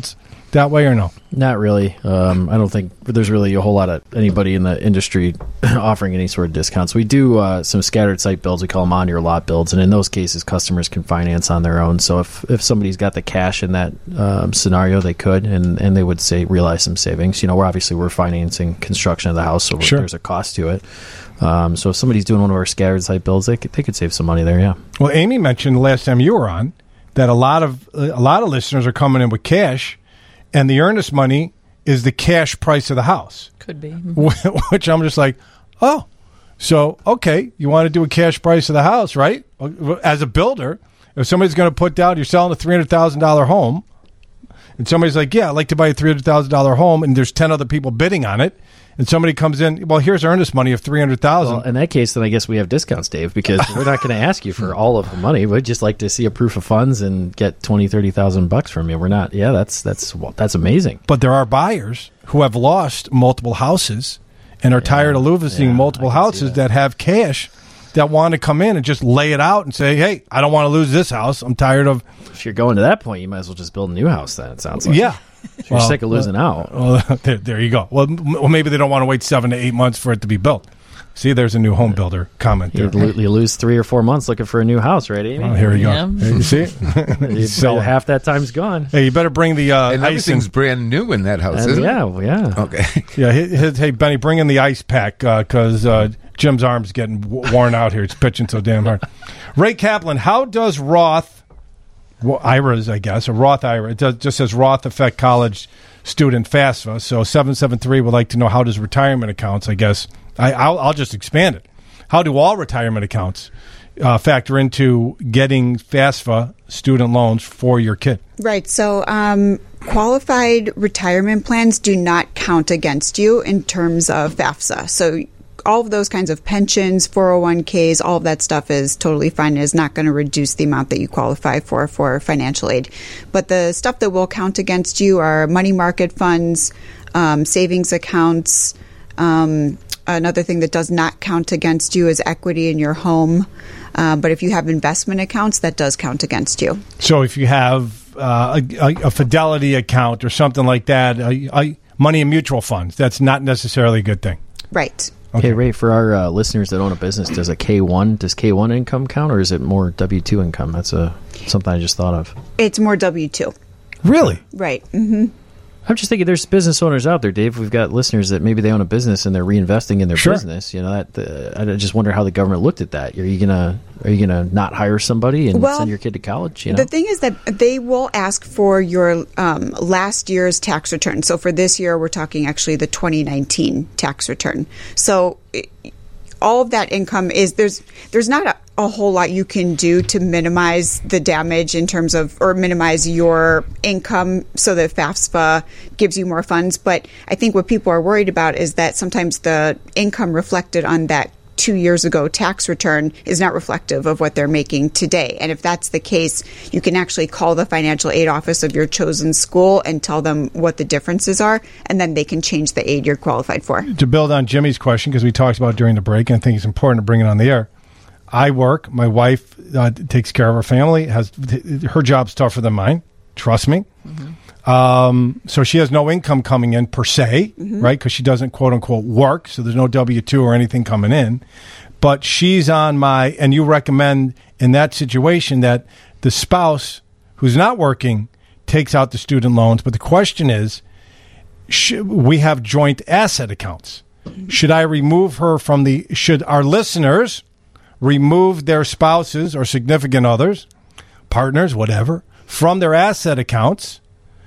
that way or no? Not really. Um, I don't think there's really a whole lot of anybody in the industry offering any sort of discounts. We do uh, some scattered site builds. We call them on-your lot builds, and in those cases, customers can finance on their own. So if, if somebody's got the cash in that um, scenario, they could, and, and they would say realize some savings. You know, we're obviously we're financing construction of the house, so Sure. there's a cost to it. Um, so if somebody's doing one of our scattered site builds, they could, they could save some money there. Yeah. Well, Amy mentioned the last time you were on that a lot of a lot of listeners are coming in with cash. And the earnest money is the cash price of the house. Could be. Which I'm just like, oh, so, okay, you want to do a cash price of the house, right? As a builder, if somebody's going to put down, you're selling a three hundred thousand dollars home, and somebody's like, yeah, I'd like to buy a three hundred thousand dollars home, and there's ten other people bidding on it, and somebody comes in, well, here's earnest money of three hundred thousand dollars. Well, in that case, then I guess we have discounts, Dave, because we're not going to ask you for all of the money. We'd just like to see a proof of funds and get twenty, thirty thousand bucks from you. We're not. Yeah, that's that's well, that's amazing. But there are buyers who have lost multiple houses and are yeah, tired of losing yeah, multiple houses that. that have cash that want to come in and just lay it out and say, hey, I don't want to lose this house. I'm tired of... If you're going to that point, you might as well just build a new house then, it sounds like. Yeah. If you're well, sick of losing well, out. Well, there, there you go. Well, m- maybe they don't want to wait seven to eight months for it to be built. See, there's a new home builder comment there. You, lo- you lose three or four months looking for a new house, right, Amy? Oh, here we go. Yeah. You see? you so half that time's gone. Hey, you better bring the uh, and everything's icing. brand new in that house, and isn't yeah, it? Well, yeah. Okay. Yeah. Hey, hey, hey, Benny, bring in the ice pack because uh, uh, Jim's arm's getting w- worn out here. It's pitching so damn hard. Ray Kaplan, how does Roth, well, I R As, I guess, a Roth I R A, it does, just says Roth affect college student FAFSA. So seven seven three would like to know how does retirement accounts, I guess. I, I'll, I'll just expand it. How do all retirement accounts uh, factor into getting FAFSA student loans for your kid? Right. So um, qualified retirement plans do not count against you in terms of FAFSA. So all of those kinds of pensions, four oh one k's, all of that stuff is totally fine. It is not going to reduce the amount that you qualify for for financial aid. But the stuff that will count against you are money market funds, um, savings accounts. Um, another thing that does not count against you is equity in your home. Uh, but if you have investment accounts, that does count against you. So if you have uh, a, a Fidelity account or something like that, a, a money in mutual funds, that's not necessarily a good thing. Right. Okay, hey, Ray, for our uh, listeners that own a business, does a K one, does K one income count, or is it more W two income? That's a something I just thought of. It's more W two. Really? Right. Mm-hmm. I'm just thinking there's business owners out there, Dave. We've got listeners that maybe they own a business and they're reinvesting in their sure. business. You know, that uh, I just wonder how the government looked at that. Are you gonna are you gonna not hire somebody and well, send your kid to college? You know? The thing is that they will ask for your um, last year's tax return. So for this year, we're talking actually the twenty nineteen tax return. So it, all of that income is there's there's not a, a whole lot you can do to minimize the damage in terms of or minimize your income so that FAFSA gives you more funds. But I think what people are worried about is that sometimes the income reflected on that two years ago tax return is not reflective of what they're making today. And if that's the case, you can actually call the financial aid office of your chosen school and tell them what the differences are, and then they can change the aid you're qualified for. To build on Jimmy's question, because we talked about it during the break, and I think it's important to bring it on the air. I work. My wife uh, takes care of her family. Has her job's tougher than mine. Trust me. Mm-hmm. Um, so she has no income coming in per se, mm-hmm. right? Because she doesn't quote unquote work. So there's no W two or anything coming in. But she's on my, and you recommend in that situation that the spouse who's not working takes out the student loans. But the question is, should, we have joint asset accounts. Mm-hmm. Should I remove her from the, should our listeners remove their spouses or significant others, partners, whatever, from their asset accounts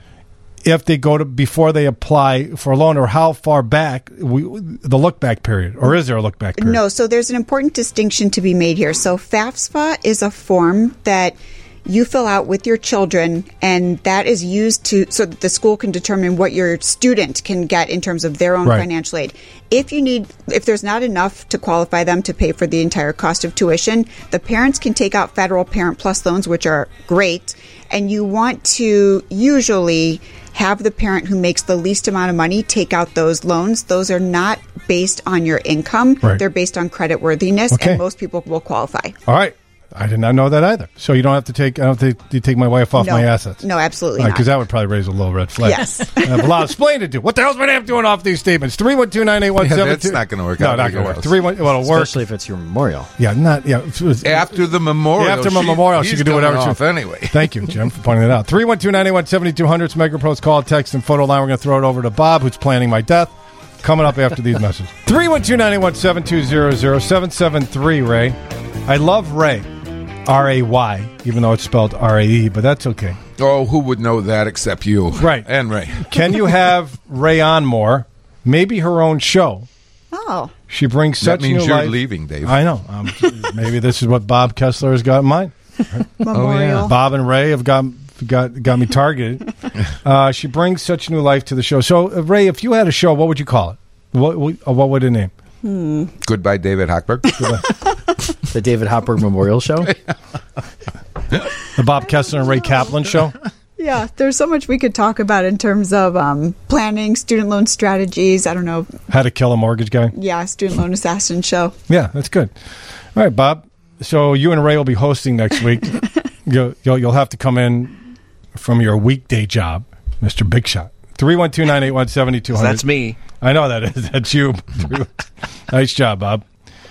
if they go to before they apply for a loan, or how far back we, the look back period, or is there a look back period? No, so there's an important distinction to be made here. So FAFSA is a form that you fill out with your children, and that is used to so that the school can determine what your student can get in terms of their own right. financial aid. If you need, if there's not enough to qualify them to pay for the entire cost of tuition, the parents can take out federal Parent Plus loans, which are great, and you want to usually have the parent who makes the least amount of money take out those loans. Those are not based on your income. Right. They're based on credit worthiness, okay. and most people will qualify. All right. I did not know that either. So you don't have to take. I don't think you take my wife off No. my assets. No, absolutely Because not. that would probably raise a low red flag. Yes. I have a lot of explaining to do. What the hell's my name doing off these statements? Three one two nine eight one Yeah, seven that's two. not gonna work No, out not like going to your work. house. Three one. Well, it'll work. Especially if it's your memorial. Yeah, not yeah. it was- After the memorial. After my memorial, she he's could do whatever coming she off anyway. Thank you, Jim, for pointing that out. three one two nine eight one seven two zero zero. It's MegaPro's call, text, and photo line. We're going to throw it over to Bob, who's planning my death. Coming up after these messages. three one two nine eight one seven two zero zero. seven seven three, Ray. I love Ray. R A Y, even though it's spelled R A E, but that's okay. Oh, who would know that except you? Right. And Ray. Can you have Ray on more? Maybe her own show. Oh. She brings That such means new you're life. leaving, Dave. I know. Um, maybe this is what Bob Kessler has got in mind. Memorial. Bob and Ray have got got got me targeted. Uh, she brings such new life to the show. So, uh, Ray, if you had a show, what would you call it? What what, uh, what would it name? Hmm. Goodbye, David Hochberg. The David Hochberg Memorial Show? The Bob Kessler and Ray Kaplan Show? Yeah, there's so much we could talk about in terms of um, planning, student loan strategies. I don't know. How to Kill a Mortgage Guy? Yeah, student loan assassin show. Yeah, that's good. All right, Bob. So you and Ray will be hosting next week. you'll, you'll you'll have to come in from your weekday job, Mister Big Shot. three one two nine eight one seven two zero zero. That's me. I know that is. That's you. Nice job, Bob.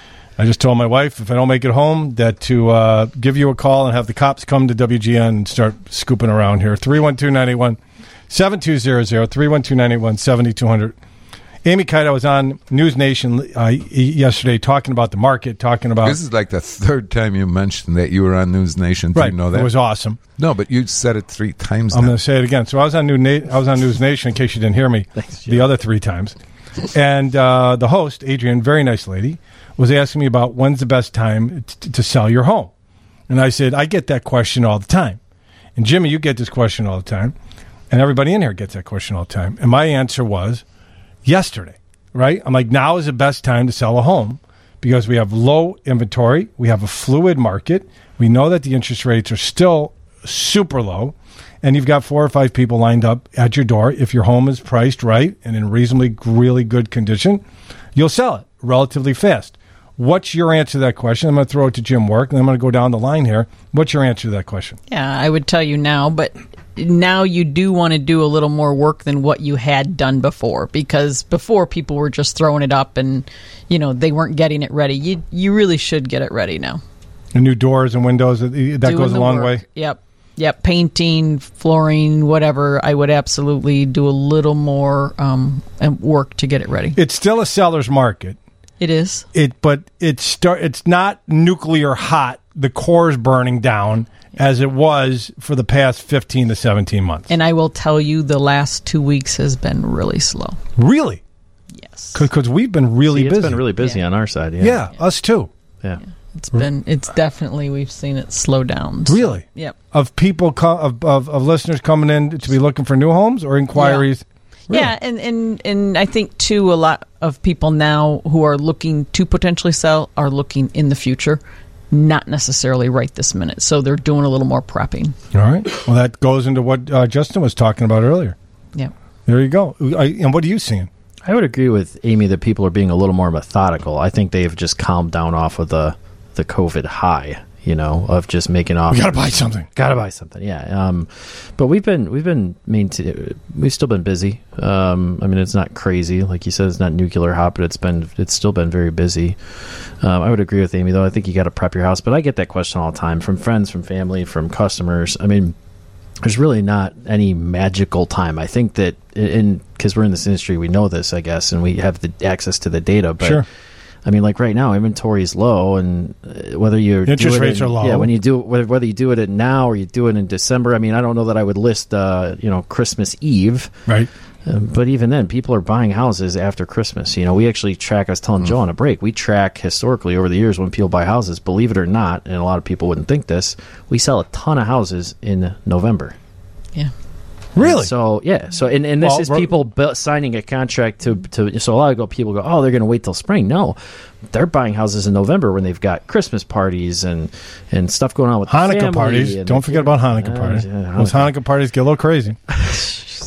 I just told my wife if I don't make it home that to uh, give you a call and have the cops come to W G N and start scooping around here. three one two nine eight one seven two zero zero. three one two nine eight one seven two zero zero. Amy Kite was on News Nation uh, yesterday talking about the market, talking about... This is like the third time you mentioned that you were on News Nation. Do Right. you know that? It was awesome. No, but you said it three times I'm now. going to say it again. So I was on New Na- I was on News Nation, in case you didn't hear me, Thanks, the other three times. And uh, the host, Adrian, very nice lady, was asking me about when's the best time t- to sell your home. And I said, I get that question all the time. And Jimmy, you get this question all the time. And everybody in here gets that question all the time. And my answer was yesterday, right? I'm like, now is the best time to sell a home because we have low inventory. We have a fluid market. We know that the interest rates are still super low. And you've got four or five people lined up at your door. If your home is priced right and in reasonably, really good condition, you'll sell it relatively fast. What's your answer to that question? I'm going to throw it to Jim Work, and I'm going to go down the line here. What's your answer to that question? Yeah, I would tell you now, but now you do want to do a little more work than what you had done before, because before people were just throwing it up and, you know, they weren't getting it ready. You you really should get it ready now. The new doors and windows, that Doing goes a the long work. way. Yep. Yep. Painting, flooring, whatever. I would absolutely do a little more um, work to get it ready. It's still a seller's market. It is. It, but it's start. It's not nuclear hot. The core is burning down as it was for the past fifteen to seventeen months. And I will tell you, the last two weeks has been really slow. Really? Yes. Because we've been really See, it's busy. been really busy Yeah. on our side. Yeah. yeah, us too. Yeah. It's been. It's definitely. We've seen it slow down. So, Really? Yep. Of people, co- of, of of listeners coming in to be looking for new homes or inquiries. Really? Yeah, and, and and I think too, a lot of people now who are looking to potentially sell are looking in the future, not necessarily right this minute. So they're doing a little more prepping. All right. Well, that goes into what uh, Justin was talking about earlier. Yeah. There you go. I, and what are you seeing? I would agree with Amy that people are being a little more methodical. I think they've just calmed down off of the the COVID high, you know, of just making off. We got to buy something. Got to buy something, yeah. Um, but we've been we've been maintain- we've still been busy. Um, I mean, it's not crazy, like you said, it's not nuclear hot, but it's been it's still been very busy. Um, I would agree with Amy though. I think you got to prep your house, but I get that question all the time from friends, from family, from customers. I mean, there's really not any magical time. I think that in because we're in this industry, we know this, I guess, and we have the access to the data, but. Sure. I mean, like right now, inventory is low, and uh, whether you're Interest do it rates in- are low. Yeah, when you do whether, whether you do it at now or you do it in December. I mean, I don't know that I would list, uh, you know, Christmas Eve, right? Uh, but even then, people are buying houses after Christmas. You know, we actually track. I was telling Mm. Joe on a break. We track historically over the years when people buy houses. Believe it or not, and a lot of people wouldn't think this, we sell a ton of houses in November. Yeah. Really? And so yeah. So and, and this Well, is we're- people bu- signing a contract to to. So a lot of people go, oh, they're going to wait till spring. No, they're buying houses in November when they've got Christmas parties and and stuff going on with the Hanukkah family parties. and Don't the forget kid- about Hanukkah Uh, parties. yeah, Those Hanukkah. Hanukkah parties get a little crazy.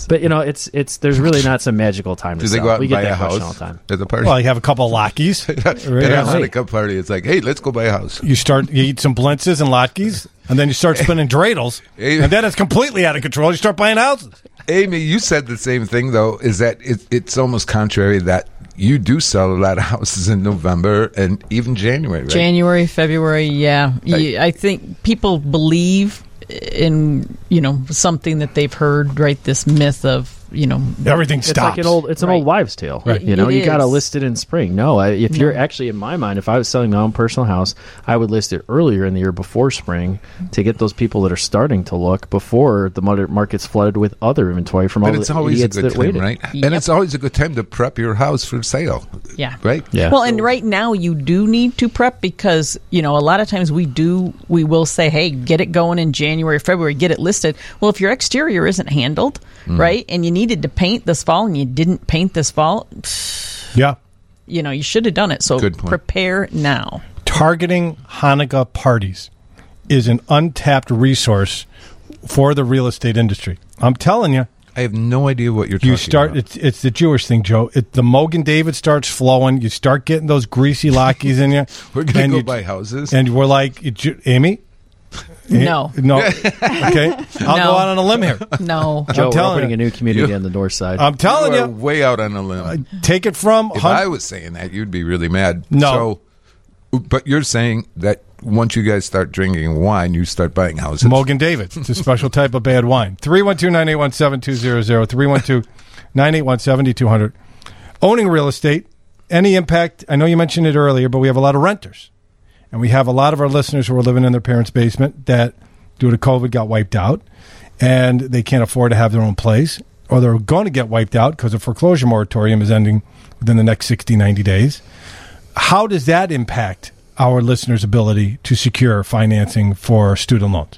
house. But you know, it's it's there's really not some magical time to Do they sell. go out we and get buy that a question house all the time. at the party? Well, you have a couple of lackeys. At a Hanukkah party, it's like, hey, let's go buy a house. You start, you eat some blintzes and latkes, and then you start spinning dreidels, and then it's completely out of control. You start buying houses. Amy, you said the same thing, though, is that it, it's almost contrary that you do sell a lot of houses in November and even January, right? January, February, yeah. You- I think people believe in, you know, something that they've heard, right? This myth of, you know, everything It's like an old, it's an old wives' tale. Right. You know, It you got to is. list it in spring. No, I, if No. you're actually, in my mind, if I was selling my own personal house, I would list it earlier in the year before spring to get those people that are starting to look before the mar- market's flooded with other inventory from all But it's the always a idiots good that time, waited. right? And it's always a good time to prep your house for sale. Yeah. Right? Well, and right now you do need to prep because, you know, a lot of times we do, we will say, hey, get it going in January, February, get it listed. Well, if your exterior isn't handled, Mm. right, and you needed to paint this fall and you didn't paint this fall, Yeah. you know, you should have done it. So Good point. prepare now. Targeting Hanukkah parties is an untapped resource for the real estate industry. I'm telling you. I have no idea what you're talking You start. about. It's it's the Jewish thing, Joe. It, the Mogan David starts flowing. You start getting those greasy lackeys in you. We're gonna and go you- buy houses? and we're like, you Ju- Amy. No. no. Okay, I'll No. go out on a limb here. No. Joe, I'm we're telling opening you. a new community You- on the north side. I'm telling you you. are way out on a limb. Take it from. If hun- I was saying that, you'd be really mad. No. So, but you're saying that once you guys start drinking wine, you start buying houses. Mogan David. It's a special type of bad wine. three one two, nine eight one, seven two zero zero. three one two, nine eight one, seven two zero zero. Owning real estate, any impact? I know you mentioned it earlier, but we have a lot of renters. And we have a lot of our listeners who are living in their parents' basement that, due to COVID, got wiped out. And they can't afford to have their own place. Or they're going to get wiped out because the foreclosure moratorium is ending within the next sixty, ninety days. How does that impact our listeners' ability to secure financing for student loans?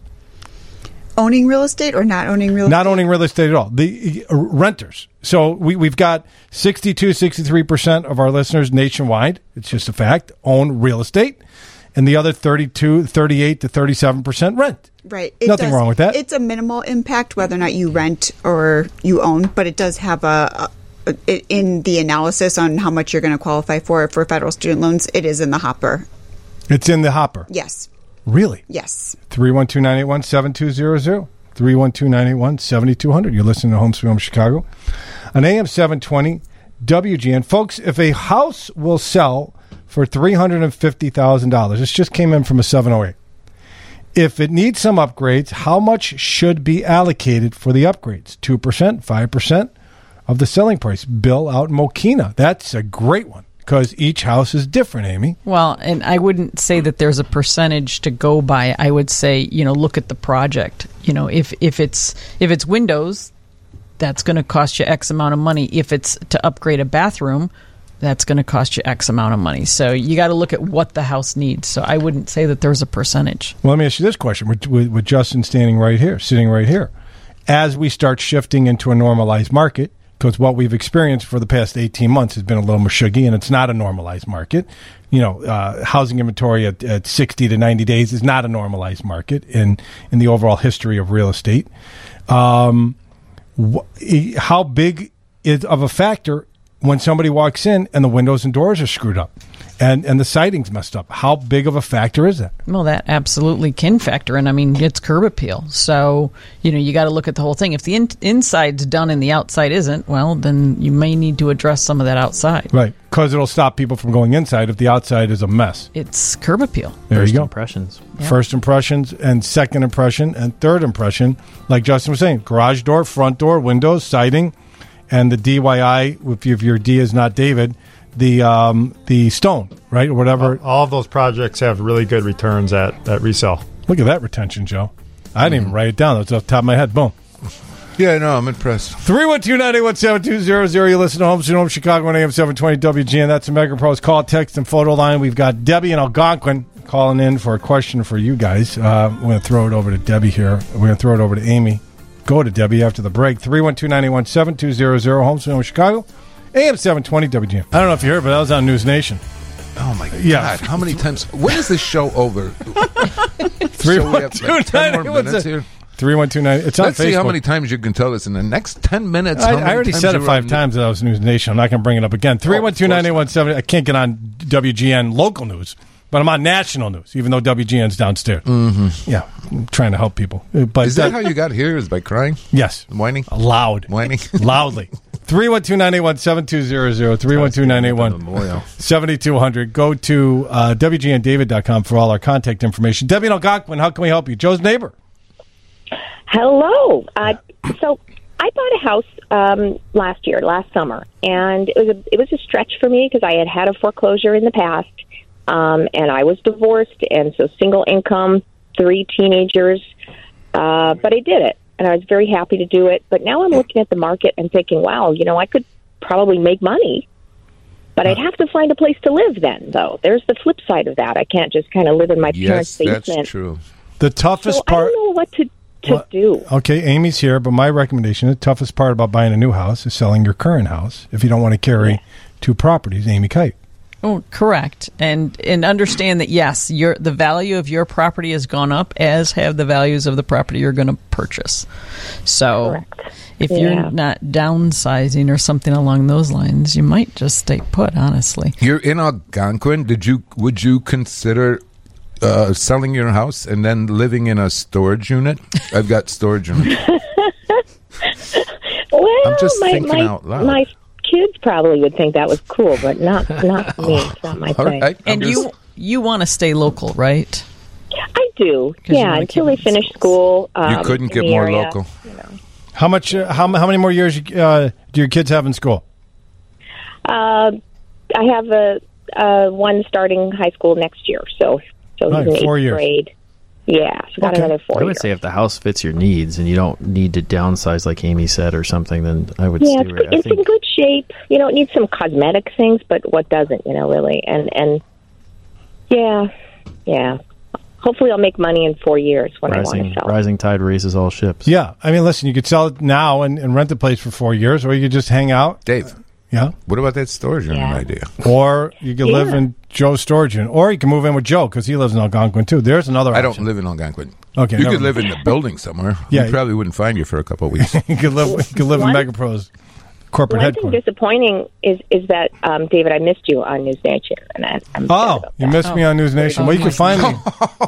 Owning real estate or not owning real estate? Not owning real estate at all. The uh, renters. So we, we've got sixty-two, sixty-three percent of our listeners nationwide, it's just a fact, own real estate. And the other thirty-two, thirty-eight to thirty-seven percent rent. Right. Nothing wrong with that. It's a minimal impact whether or not you rent or you own, but it does have a, a, a in the analysis on how much you're going to qualify for for federal student loans. It is in the hopper. It's in the hopper. Yes. Really? Yes. three one two, nine eight one, seven two zero zero. three one two, nine eight one, seven two zero zero. You're listening to Home Sweet Home Chicago. On A M seven twenty, W G N. Folks, if a house will sell for three hundred fifty thousand dollars, this just came in from a seven oh eight. If it needs some upgrades, how much should be allocated for the upgrades? two percent, five percent of the selling price. Bill out in Mokina. That's a great one because each house is different, Amy. Well, and I wouldn't say that there's a percentage to go by. I would say, you know, look at the project. You know, if if it's if it's windows, that's going to cost you X amount of money. If it's to upgrade a bathroom, that's going to cost you X amount of money. So you got to look at what the house needs. So I wouldn't say that there's a percentage. Well, let me ask you this question with, with, with Justin standing right here, sitting right here. As we start shifting into a normalized market, because what we've experienced for the past eighteen months has been a little mashuggy, and it's not a normalized market. You know, uh, housing inventory at, at sixty to ninety days is not a normalized market in, in the overall history of real estate. Um, wh- how big is of a factor when somebody walks in and the windows and doors are screwed up and, and the siding's messed up? How big of a factor is that? Well, that absolutely can factor in. I mean, it's curb appeal. So, you know, you got to look at the whole thing. If the in- inside's done and the outside isn't, well, then you may need to address some of that outside. Right, because it'll stop people from going inside if the outside is a mess. It's curb appeal. There First you go. impressions. Yeah. First impressions and second impression and third impression. Like Justin was saying, garage door, front door, windows, siding, and the D Y I, if, you, if your D is not David, the um, the stone, right, or whatever. All of those projects have really good returns at, at resale. Look at that retention, Joe. I didn't even write it down. That's off the top of my head. Boom. Yeah, no, I'm impressed. three one two, nine eight one, seven two zero zero. You listen to Home Sweet Home Chicago on A M seven twenty W G N. That's the Mega Pros call, text, and photo line. We've got Debbie and Algonquin calling in for a question for you guys. Uh, we're going to throw it over to Debbie here. We're going to throw it over to Amy. Go to Debbie after the break. three one two, nine eight one, seven two zero zero. Home Sweet Home Chicago. A M seven twenty W G N. I don't know if you heard, but that was on News Nation. Oh, my Yeah. God. How many times? When is this show over? three So we one have two, like ten nine more eight one, minutes here? three one two nine. It's on Let's Facebook. see how many times you can tell us in the next ten minutes. I, how many I already times said it you five were- times that I was News Nation. I'm not going to bring it up again. three one two, nine eight one seven. I can't get on W G N local news, but I'm on national news, even though W G N's downstairs. Mm-hmm. Yeah, I'm trying to help people. But Is that how you got here? Is by crying? Yes. Whining? Loud. Whining? Loudly. three one two, nine eight one, seven two zero zero. three one two, nine eight one, seven two zero zero. Go to uh, W G N David dot com for all our contact information. Debbie in Algonquin, how can we help you? Joe's neighbor. Hello. Uh, so I bought a house um, last year, last summer, and it was a, it was a stretch for me because I had had a foreclosure in the past, um, and I was divorced, and so single income, three teenagers, uh, but I did it, and I was very happy to do it. But now I'm looking at the market and thinking, wow, you know, I could probably make money, but I'd have to find a place to live then, though. There's the flip side of that. I can't just kind of live in my parents' Yes, basement. that's true. The toughest so part. I don't know what to, to Well, do. Okay, Amy's here, but my recommendation, the toughest part about buying a new house is selling your current house if you don't want to carry yeah. two properties. Amy Kite. Oh, correct. And and understand that, yes, your the value of your property has gone up, as have the values of the property you're going to purchase. So correct. if yeah. you're not downsizing or something along those lines, you might just stay put, honestly. You're in Algonquin. Did you would you consider uh, selling your house and then living in a storage unit? I've got storage units. Well, I'm just my, thinking my, out loud. My kids probably would think that was cool, but not not me. It's not my All thing. right. And I'm you just- you want to stay local, right? I do. you Yeah, wanna until keep they finish school. Um, you couldn't in get the more area. local. How much? Uh, how how many more years uh, do your kids have in school? Uh, I have a uh, one starting high school next year, so so Right, he's in four eighth years. grade. Yeah, so got Okay. another four I would years. say if the house fits your needs and you don't need to downsize like Amy said or something, then I would Yeah, stay it's, right. I it's in think good shape. You know, it needs some cosmetic things, but what doesn't? You know, really, and and yeah, yeah. Hopefully, I'll make money in four years when I want rising, to sell. rising tide raises all ships. Yeah, I mean, listen, you could sell it now and, and rent the place for four years, or you could just hang out. Dave. Yeah. What about that storage unit Yeah. idea? Or you could live Yeah. in Joe's storage unit, or you can move in with Joe because he lives in Algonquin too. There's another. I option. don't live in Algonquin. Okay, you never could live in the building somewhere. Yeah. We probably wouldn't find you for a couple of weeks. you could live. You could live in One- MegaPro's corporate One thing headquarters. disappointing is is that um, David, I missed you on News Nation, and I, I'm sad Oh, about you that. missed me on News Nation. Oh, well, you can my find me.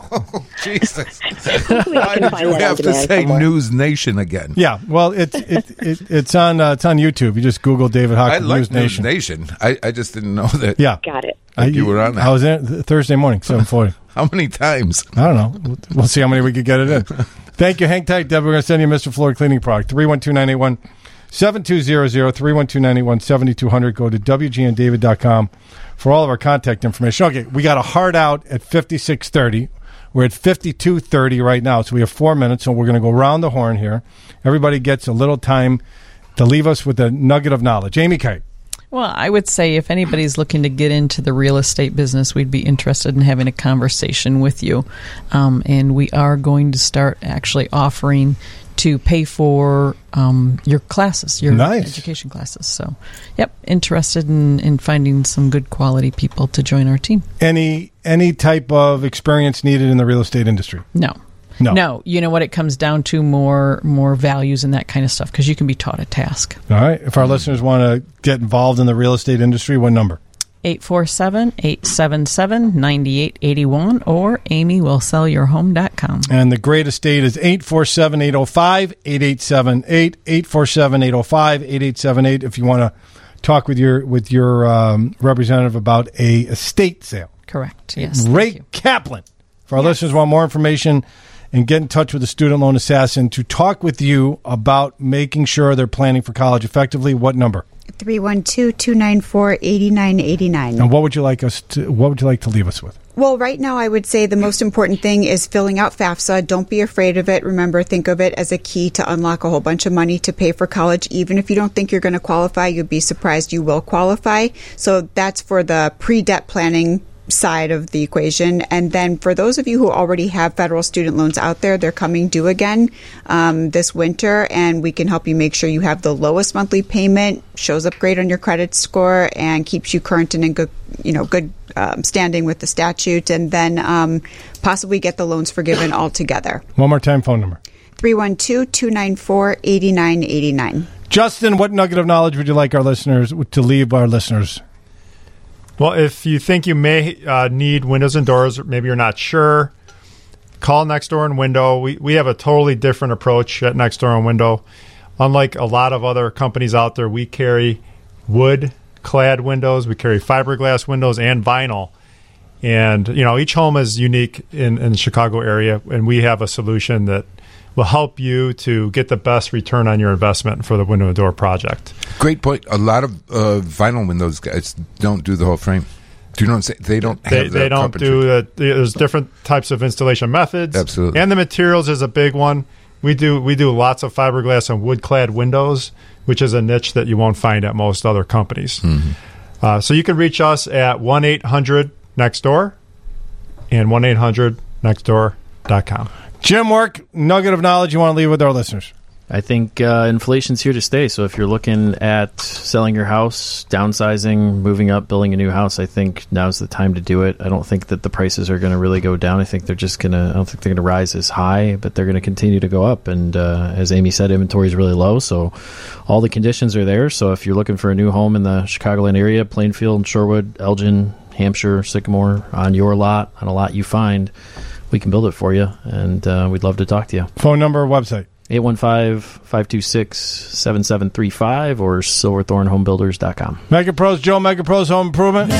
Jesus. Hopefully I Why can did find you that have on to demand say somewhere. News Nation again? Yeah, well, it's it, it, it's on uh, it's on YouTube. You just Google David I Hockman like News News Nation. Nation. I, I just didn't know that. Yeah, Got it. I, you were on that. I was in th- Thursday morning, seven forty. How many times? I don't know. We'll, we'll see how many we could get it in. Thank you. Hang tight, Deb. We're going to send you Mister Floor Cleaning Product. three one two, nine eight one, seven two zero zero, three one two, nine eight one, seven two zero zero. Go to W G N David dot com for all of our contact information. Okay, we got a hard out at fifty-six thirty. We're at fifty-two thirty right now, so we have four minutes, so we're going to go round the horn here. Everybody gets a little time to leave us with a nugget of knowledge. Amy Kite. Well, I would say if anybody's looking to get into the real estate business, we'd be interested in having a conversation with you. Um, and we are going to start actually offering to pay for um, your classes, your Nice. education classes. So, yep, interested in, in finding some good quality people to join our team. Any any type of experience needed in the real estate industry? No. No. No, you know what? It comes down to more more values and that kind of stuff because you can be taught a task. All right. If our listeners want to get involved in the real estate industry, what number? eight four seven, eight seven seven, nine eight eight one or amy will sell your home dot com. And the great estate is eight four seven, eight oh five, eight eight seven eight, eight four seven, eight oh five, eight eight seven eight if you want to talk with your with your um, representative about a estate sale. Correct, yes. Ray Kaplan. For our listeners who want more information and get in touch with the Student Loan Assassin to talk with you about making sure they're planning for college effectively, what number? three one two, two nine four, eight nine eight nine. And what would you like us to what would you like to leave us with? Well, right now, I would say the most important thing is filling out FAFSA. Don't be afraid of it. Remember, think of it as a key to unlock a whole bunch of money to pay for college. Even if you don't think you're going to qualify, you'd be surprised you will qualify. So that's for the pre-debt planning side of the equation. And then for those of you who already have federal student loans out there, they're coming due again um, this winter, and we can help you make sure you have the lowest monthly payment, shows up great on your credit score, and keeps you current and in good, you know, good um, standing with the statute, and then um, possibly get the loans forgiven altogether. One more time, phone number. three one two, two nine four, eight nine eight nine. Justin, what nugget of knowledge would you like our listeners to leave our listeners? Well, if you think you may uh, need windows and doors, or maybe you're not sure, call Next Door and Window. We we have a totally different approach at Next Door and Window. Unlike a lot of other companies out there, we carry wood-clad windows, we carry fiberglass windows, and vinyl. And, you know, each home is unique in, in the Chicago area, and we have a solution that will help you to get the best return on your investment for the window and door project. Great point. A lot of uh, vinyl windows guys don't do the whole frame. Do you know what I'm saying? They don't have They, the they don't carpentry. do the, there's different types of installation methods. Absolutely. And the materials is a big one. We do we do lots of fiberglass and wood-clad windows, which is a niche that you won't find at most other companies. Mm-hmm. Uh, so you can reach us at one eight hundred next door and one eight hundred next door dot com. Jim Work, nugget of knowledge you want to leave with our listeners? I think uh, inflation's here to stay. So if you're looking at selling your house, downsizing, moving up, building a new house, I think now's the time to do it. I don't think that the prices are going to really go down. I think they're just going to, I don't think they're going to rise as high, but they're going to continue to go up. And uh, as Amy said, inventory is really low. So all the conditions are there. So if you're looking for a new home in the Chicagoland area, Plainfield, Shorewood, Elgin, Hampshire, Sycamore, on your lot, on a lot you find, we can build it for you. And uh, we'd love to talk to you. Phone number, website? eight one five, five two six, seven seven three five or silverthorn home builders dot com. Megapros, Joe, Megapros Home Improvement.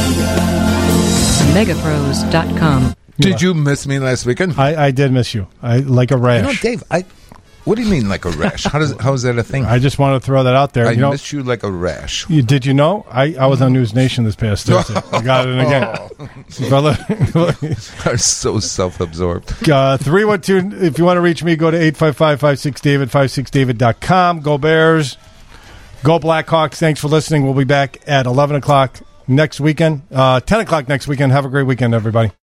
Megapros dot com. Did you miss me last weekend? I, I did miss you. I like a rash. You know, Dave, I... What do you mean, like a rash? How does how is that a thing? I just wanted to throw that out there. I you know, miss you like a rash. You, did you know? I, I was on News Nation this past Thursday. I got it again. Brother. Are so self-absorbed. Uh, three one two, if you want to reach me, go to eight five five, five six David, five six David dot com. Go Bears. Go Blackhawks. Thanks for listening. We'll be back at eleven o'clock next weekend. Uh, ten o'clock next weekend. Have a great weekend, everybody.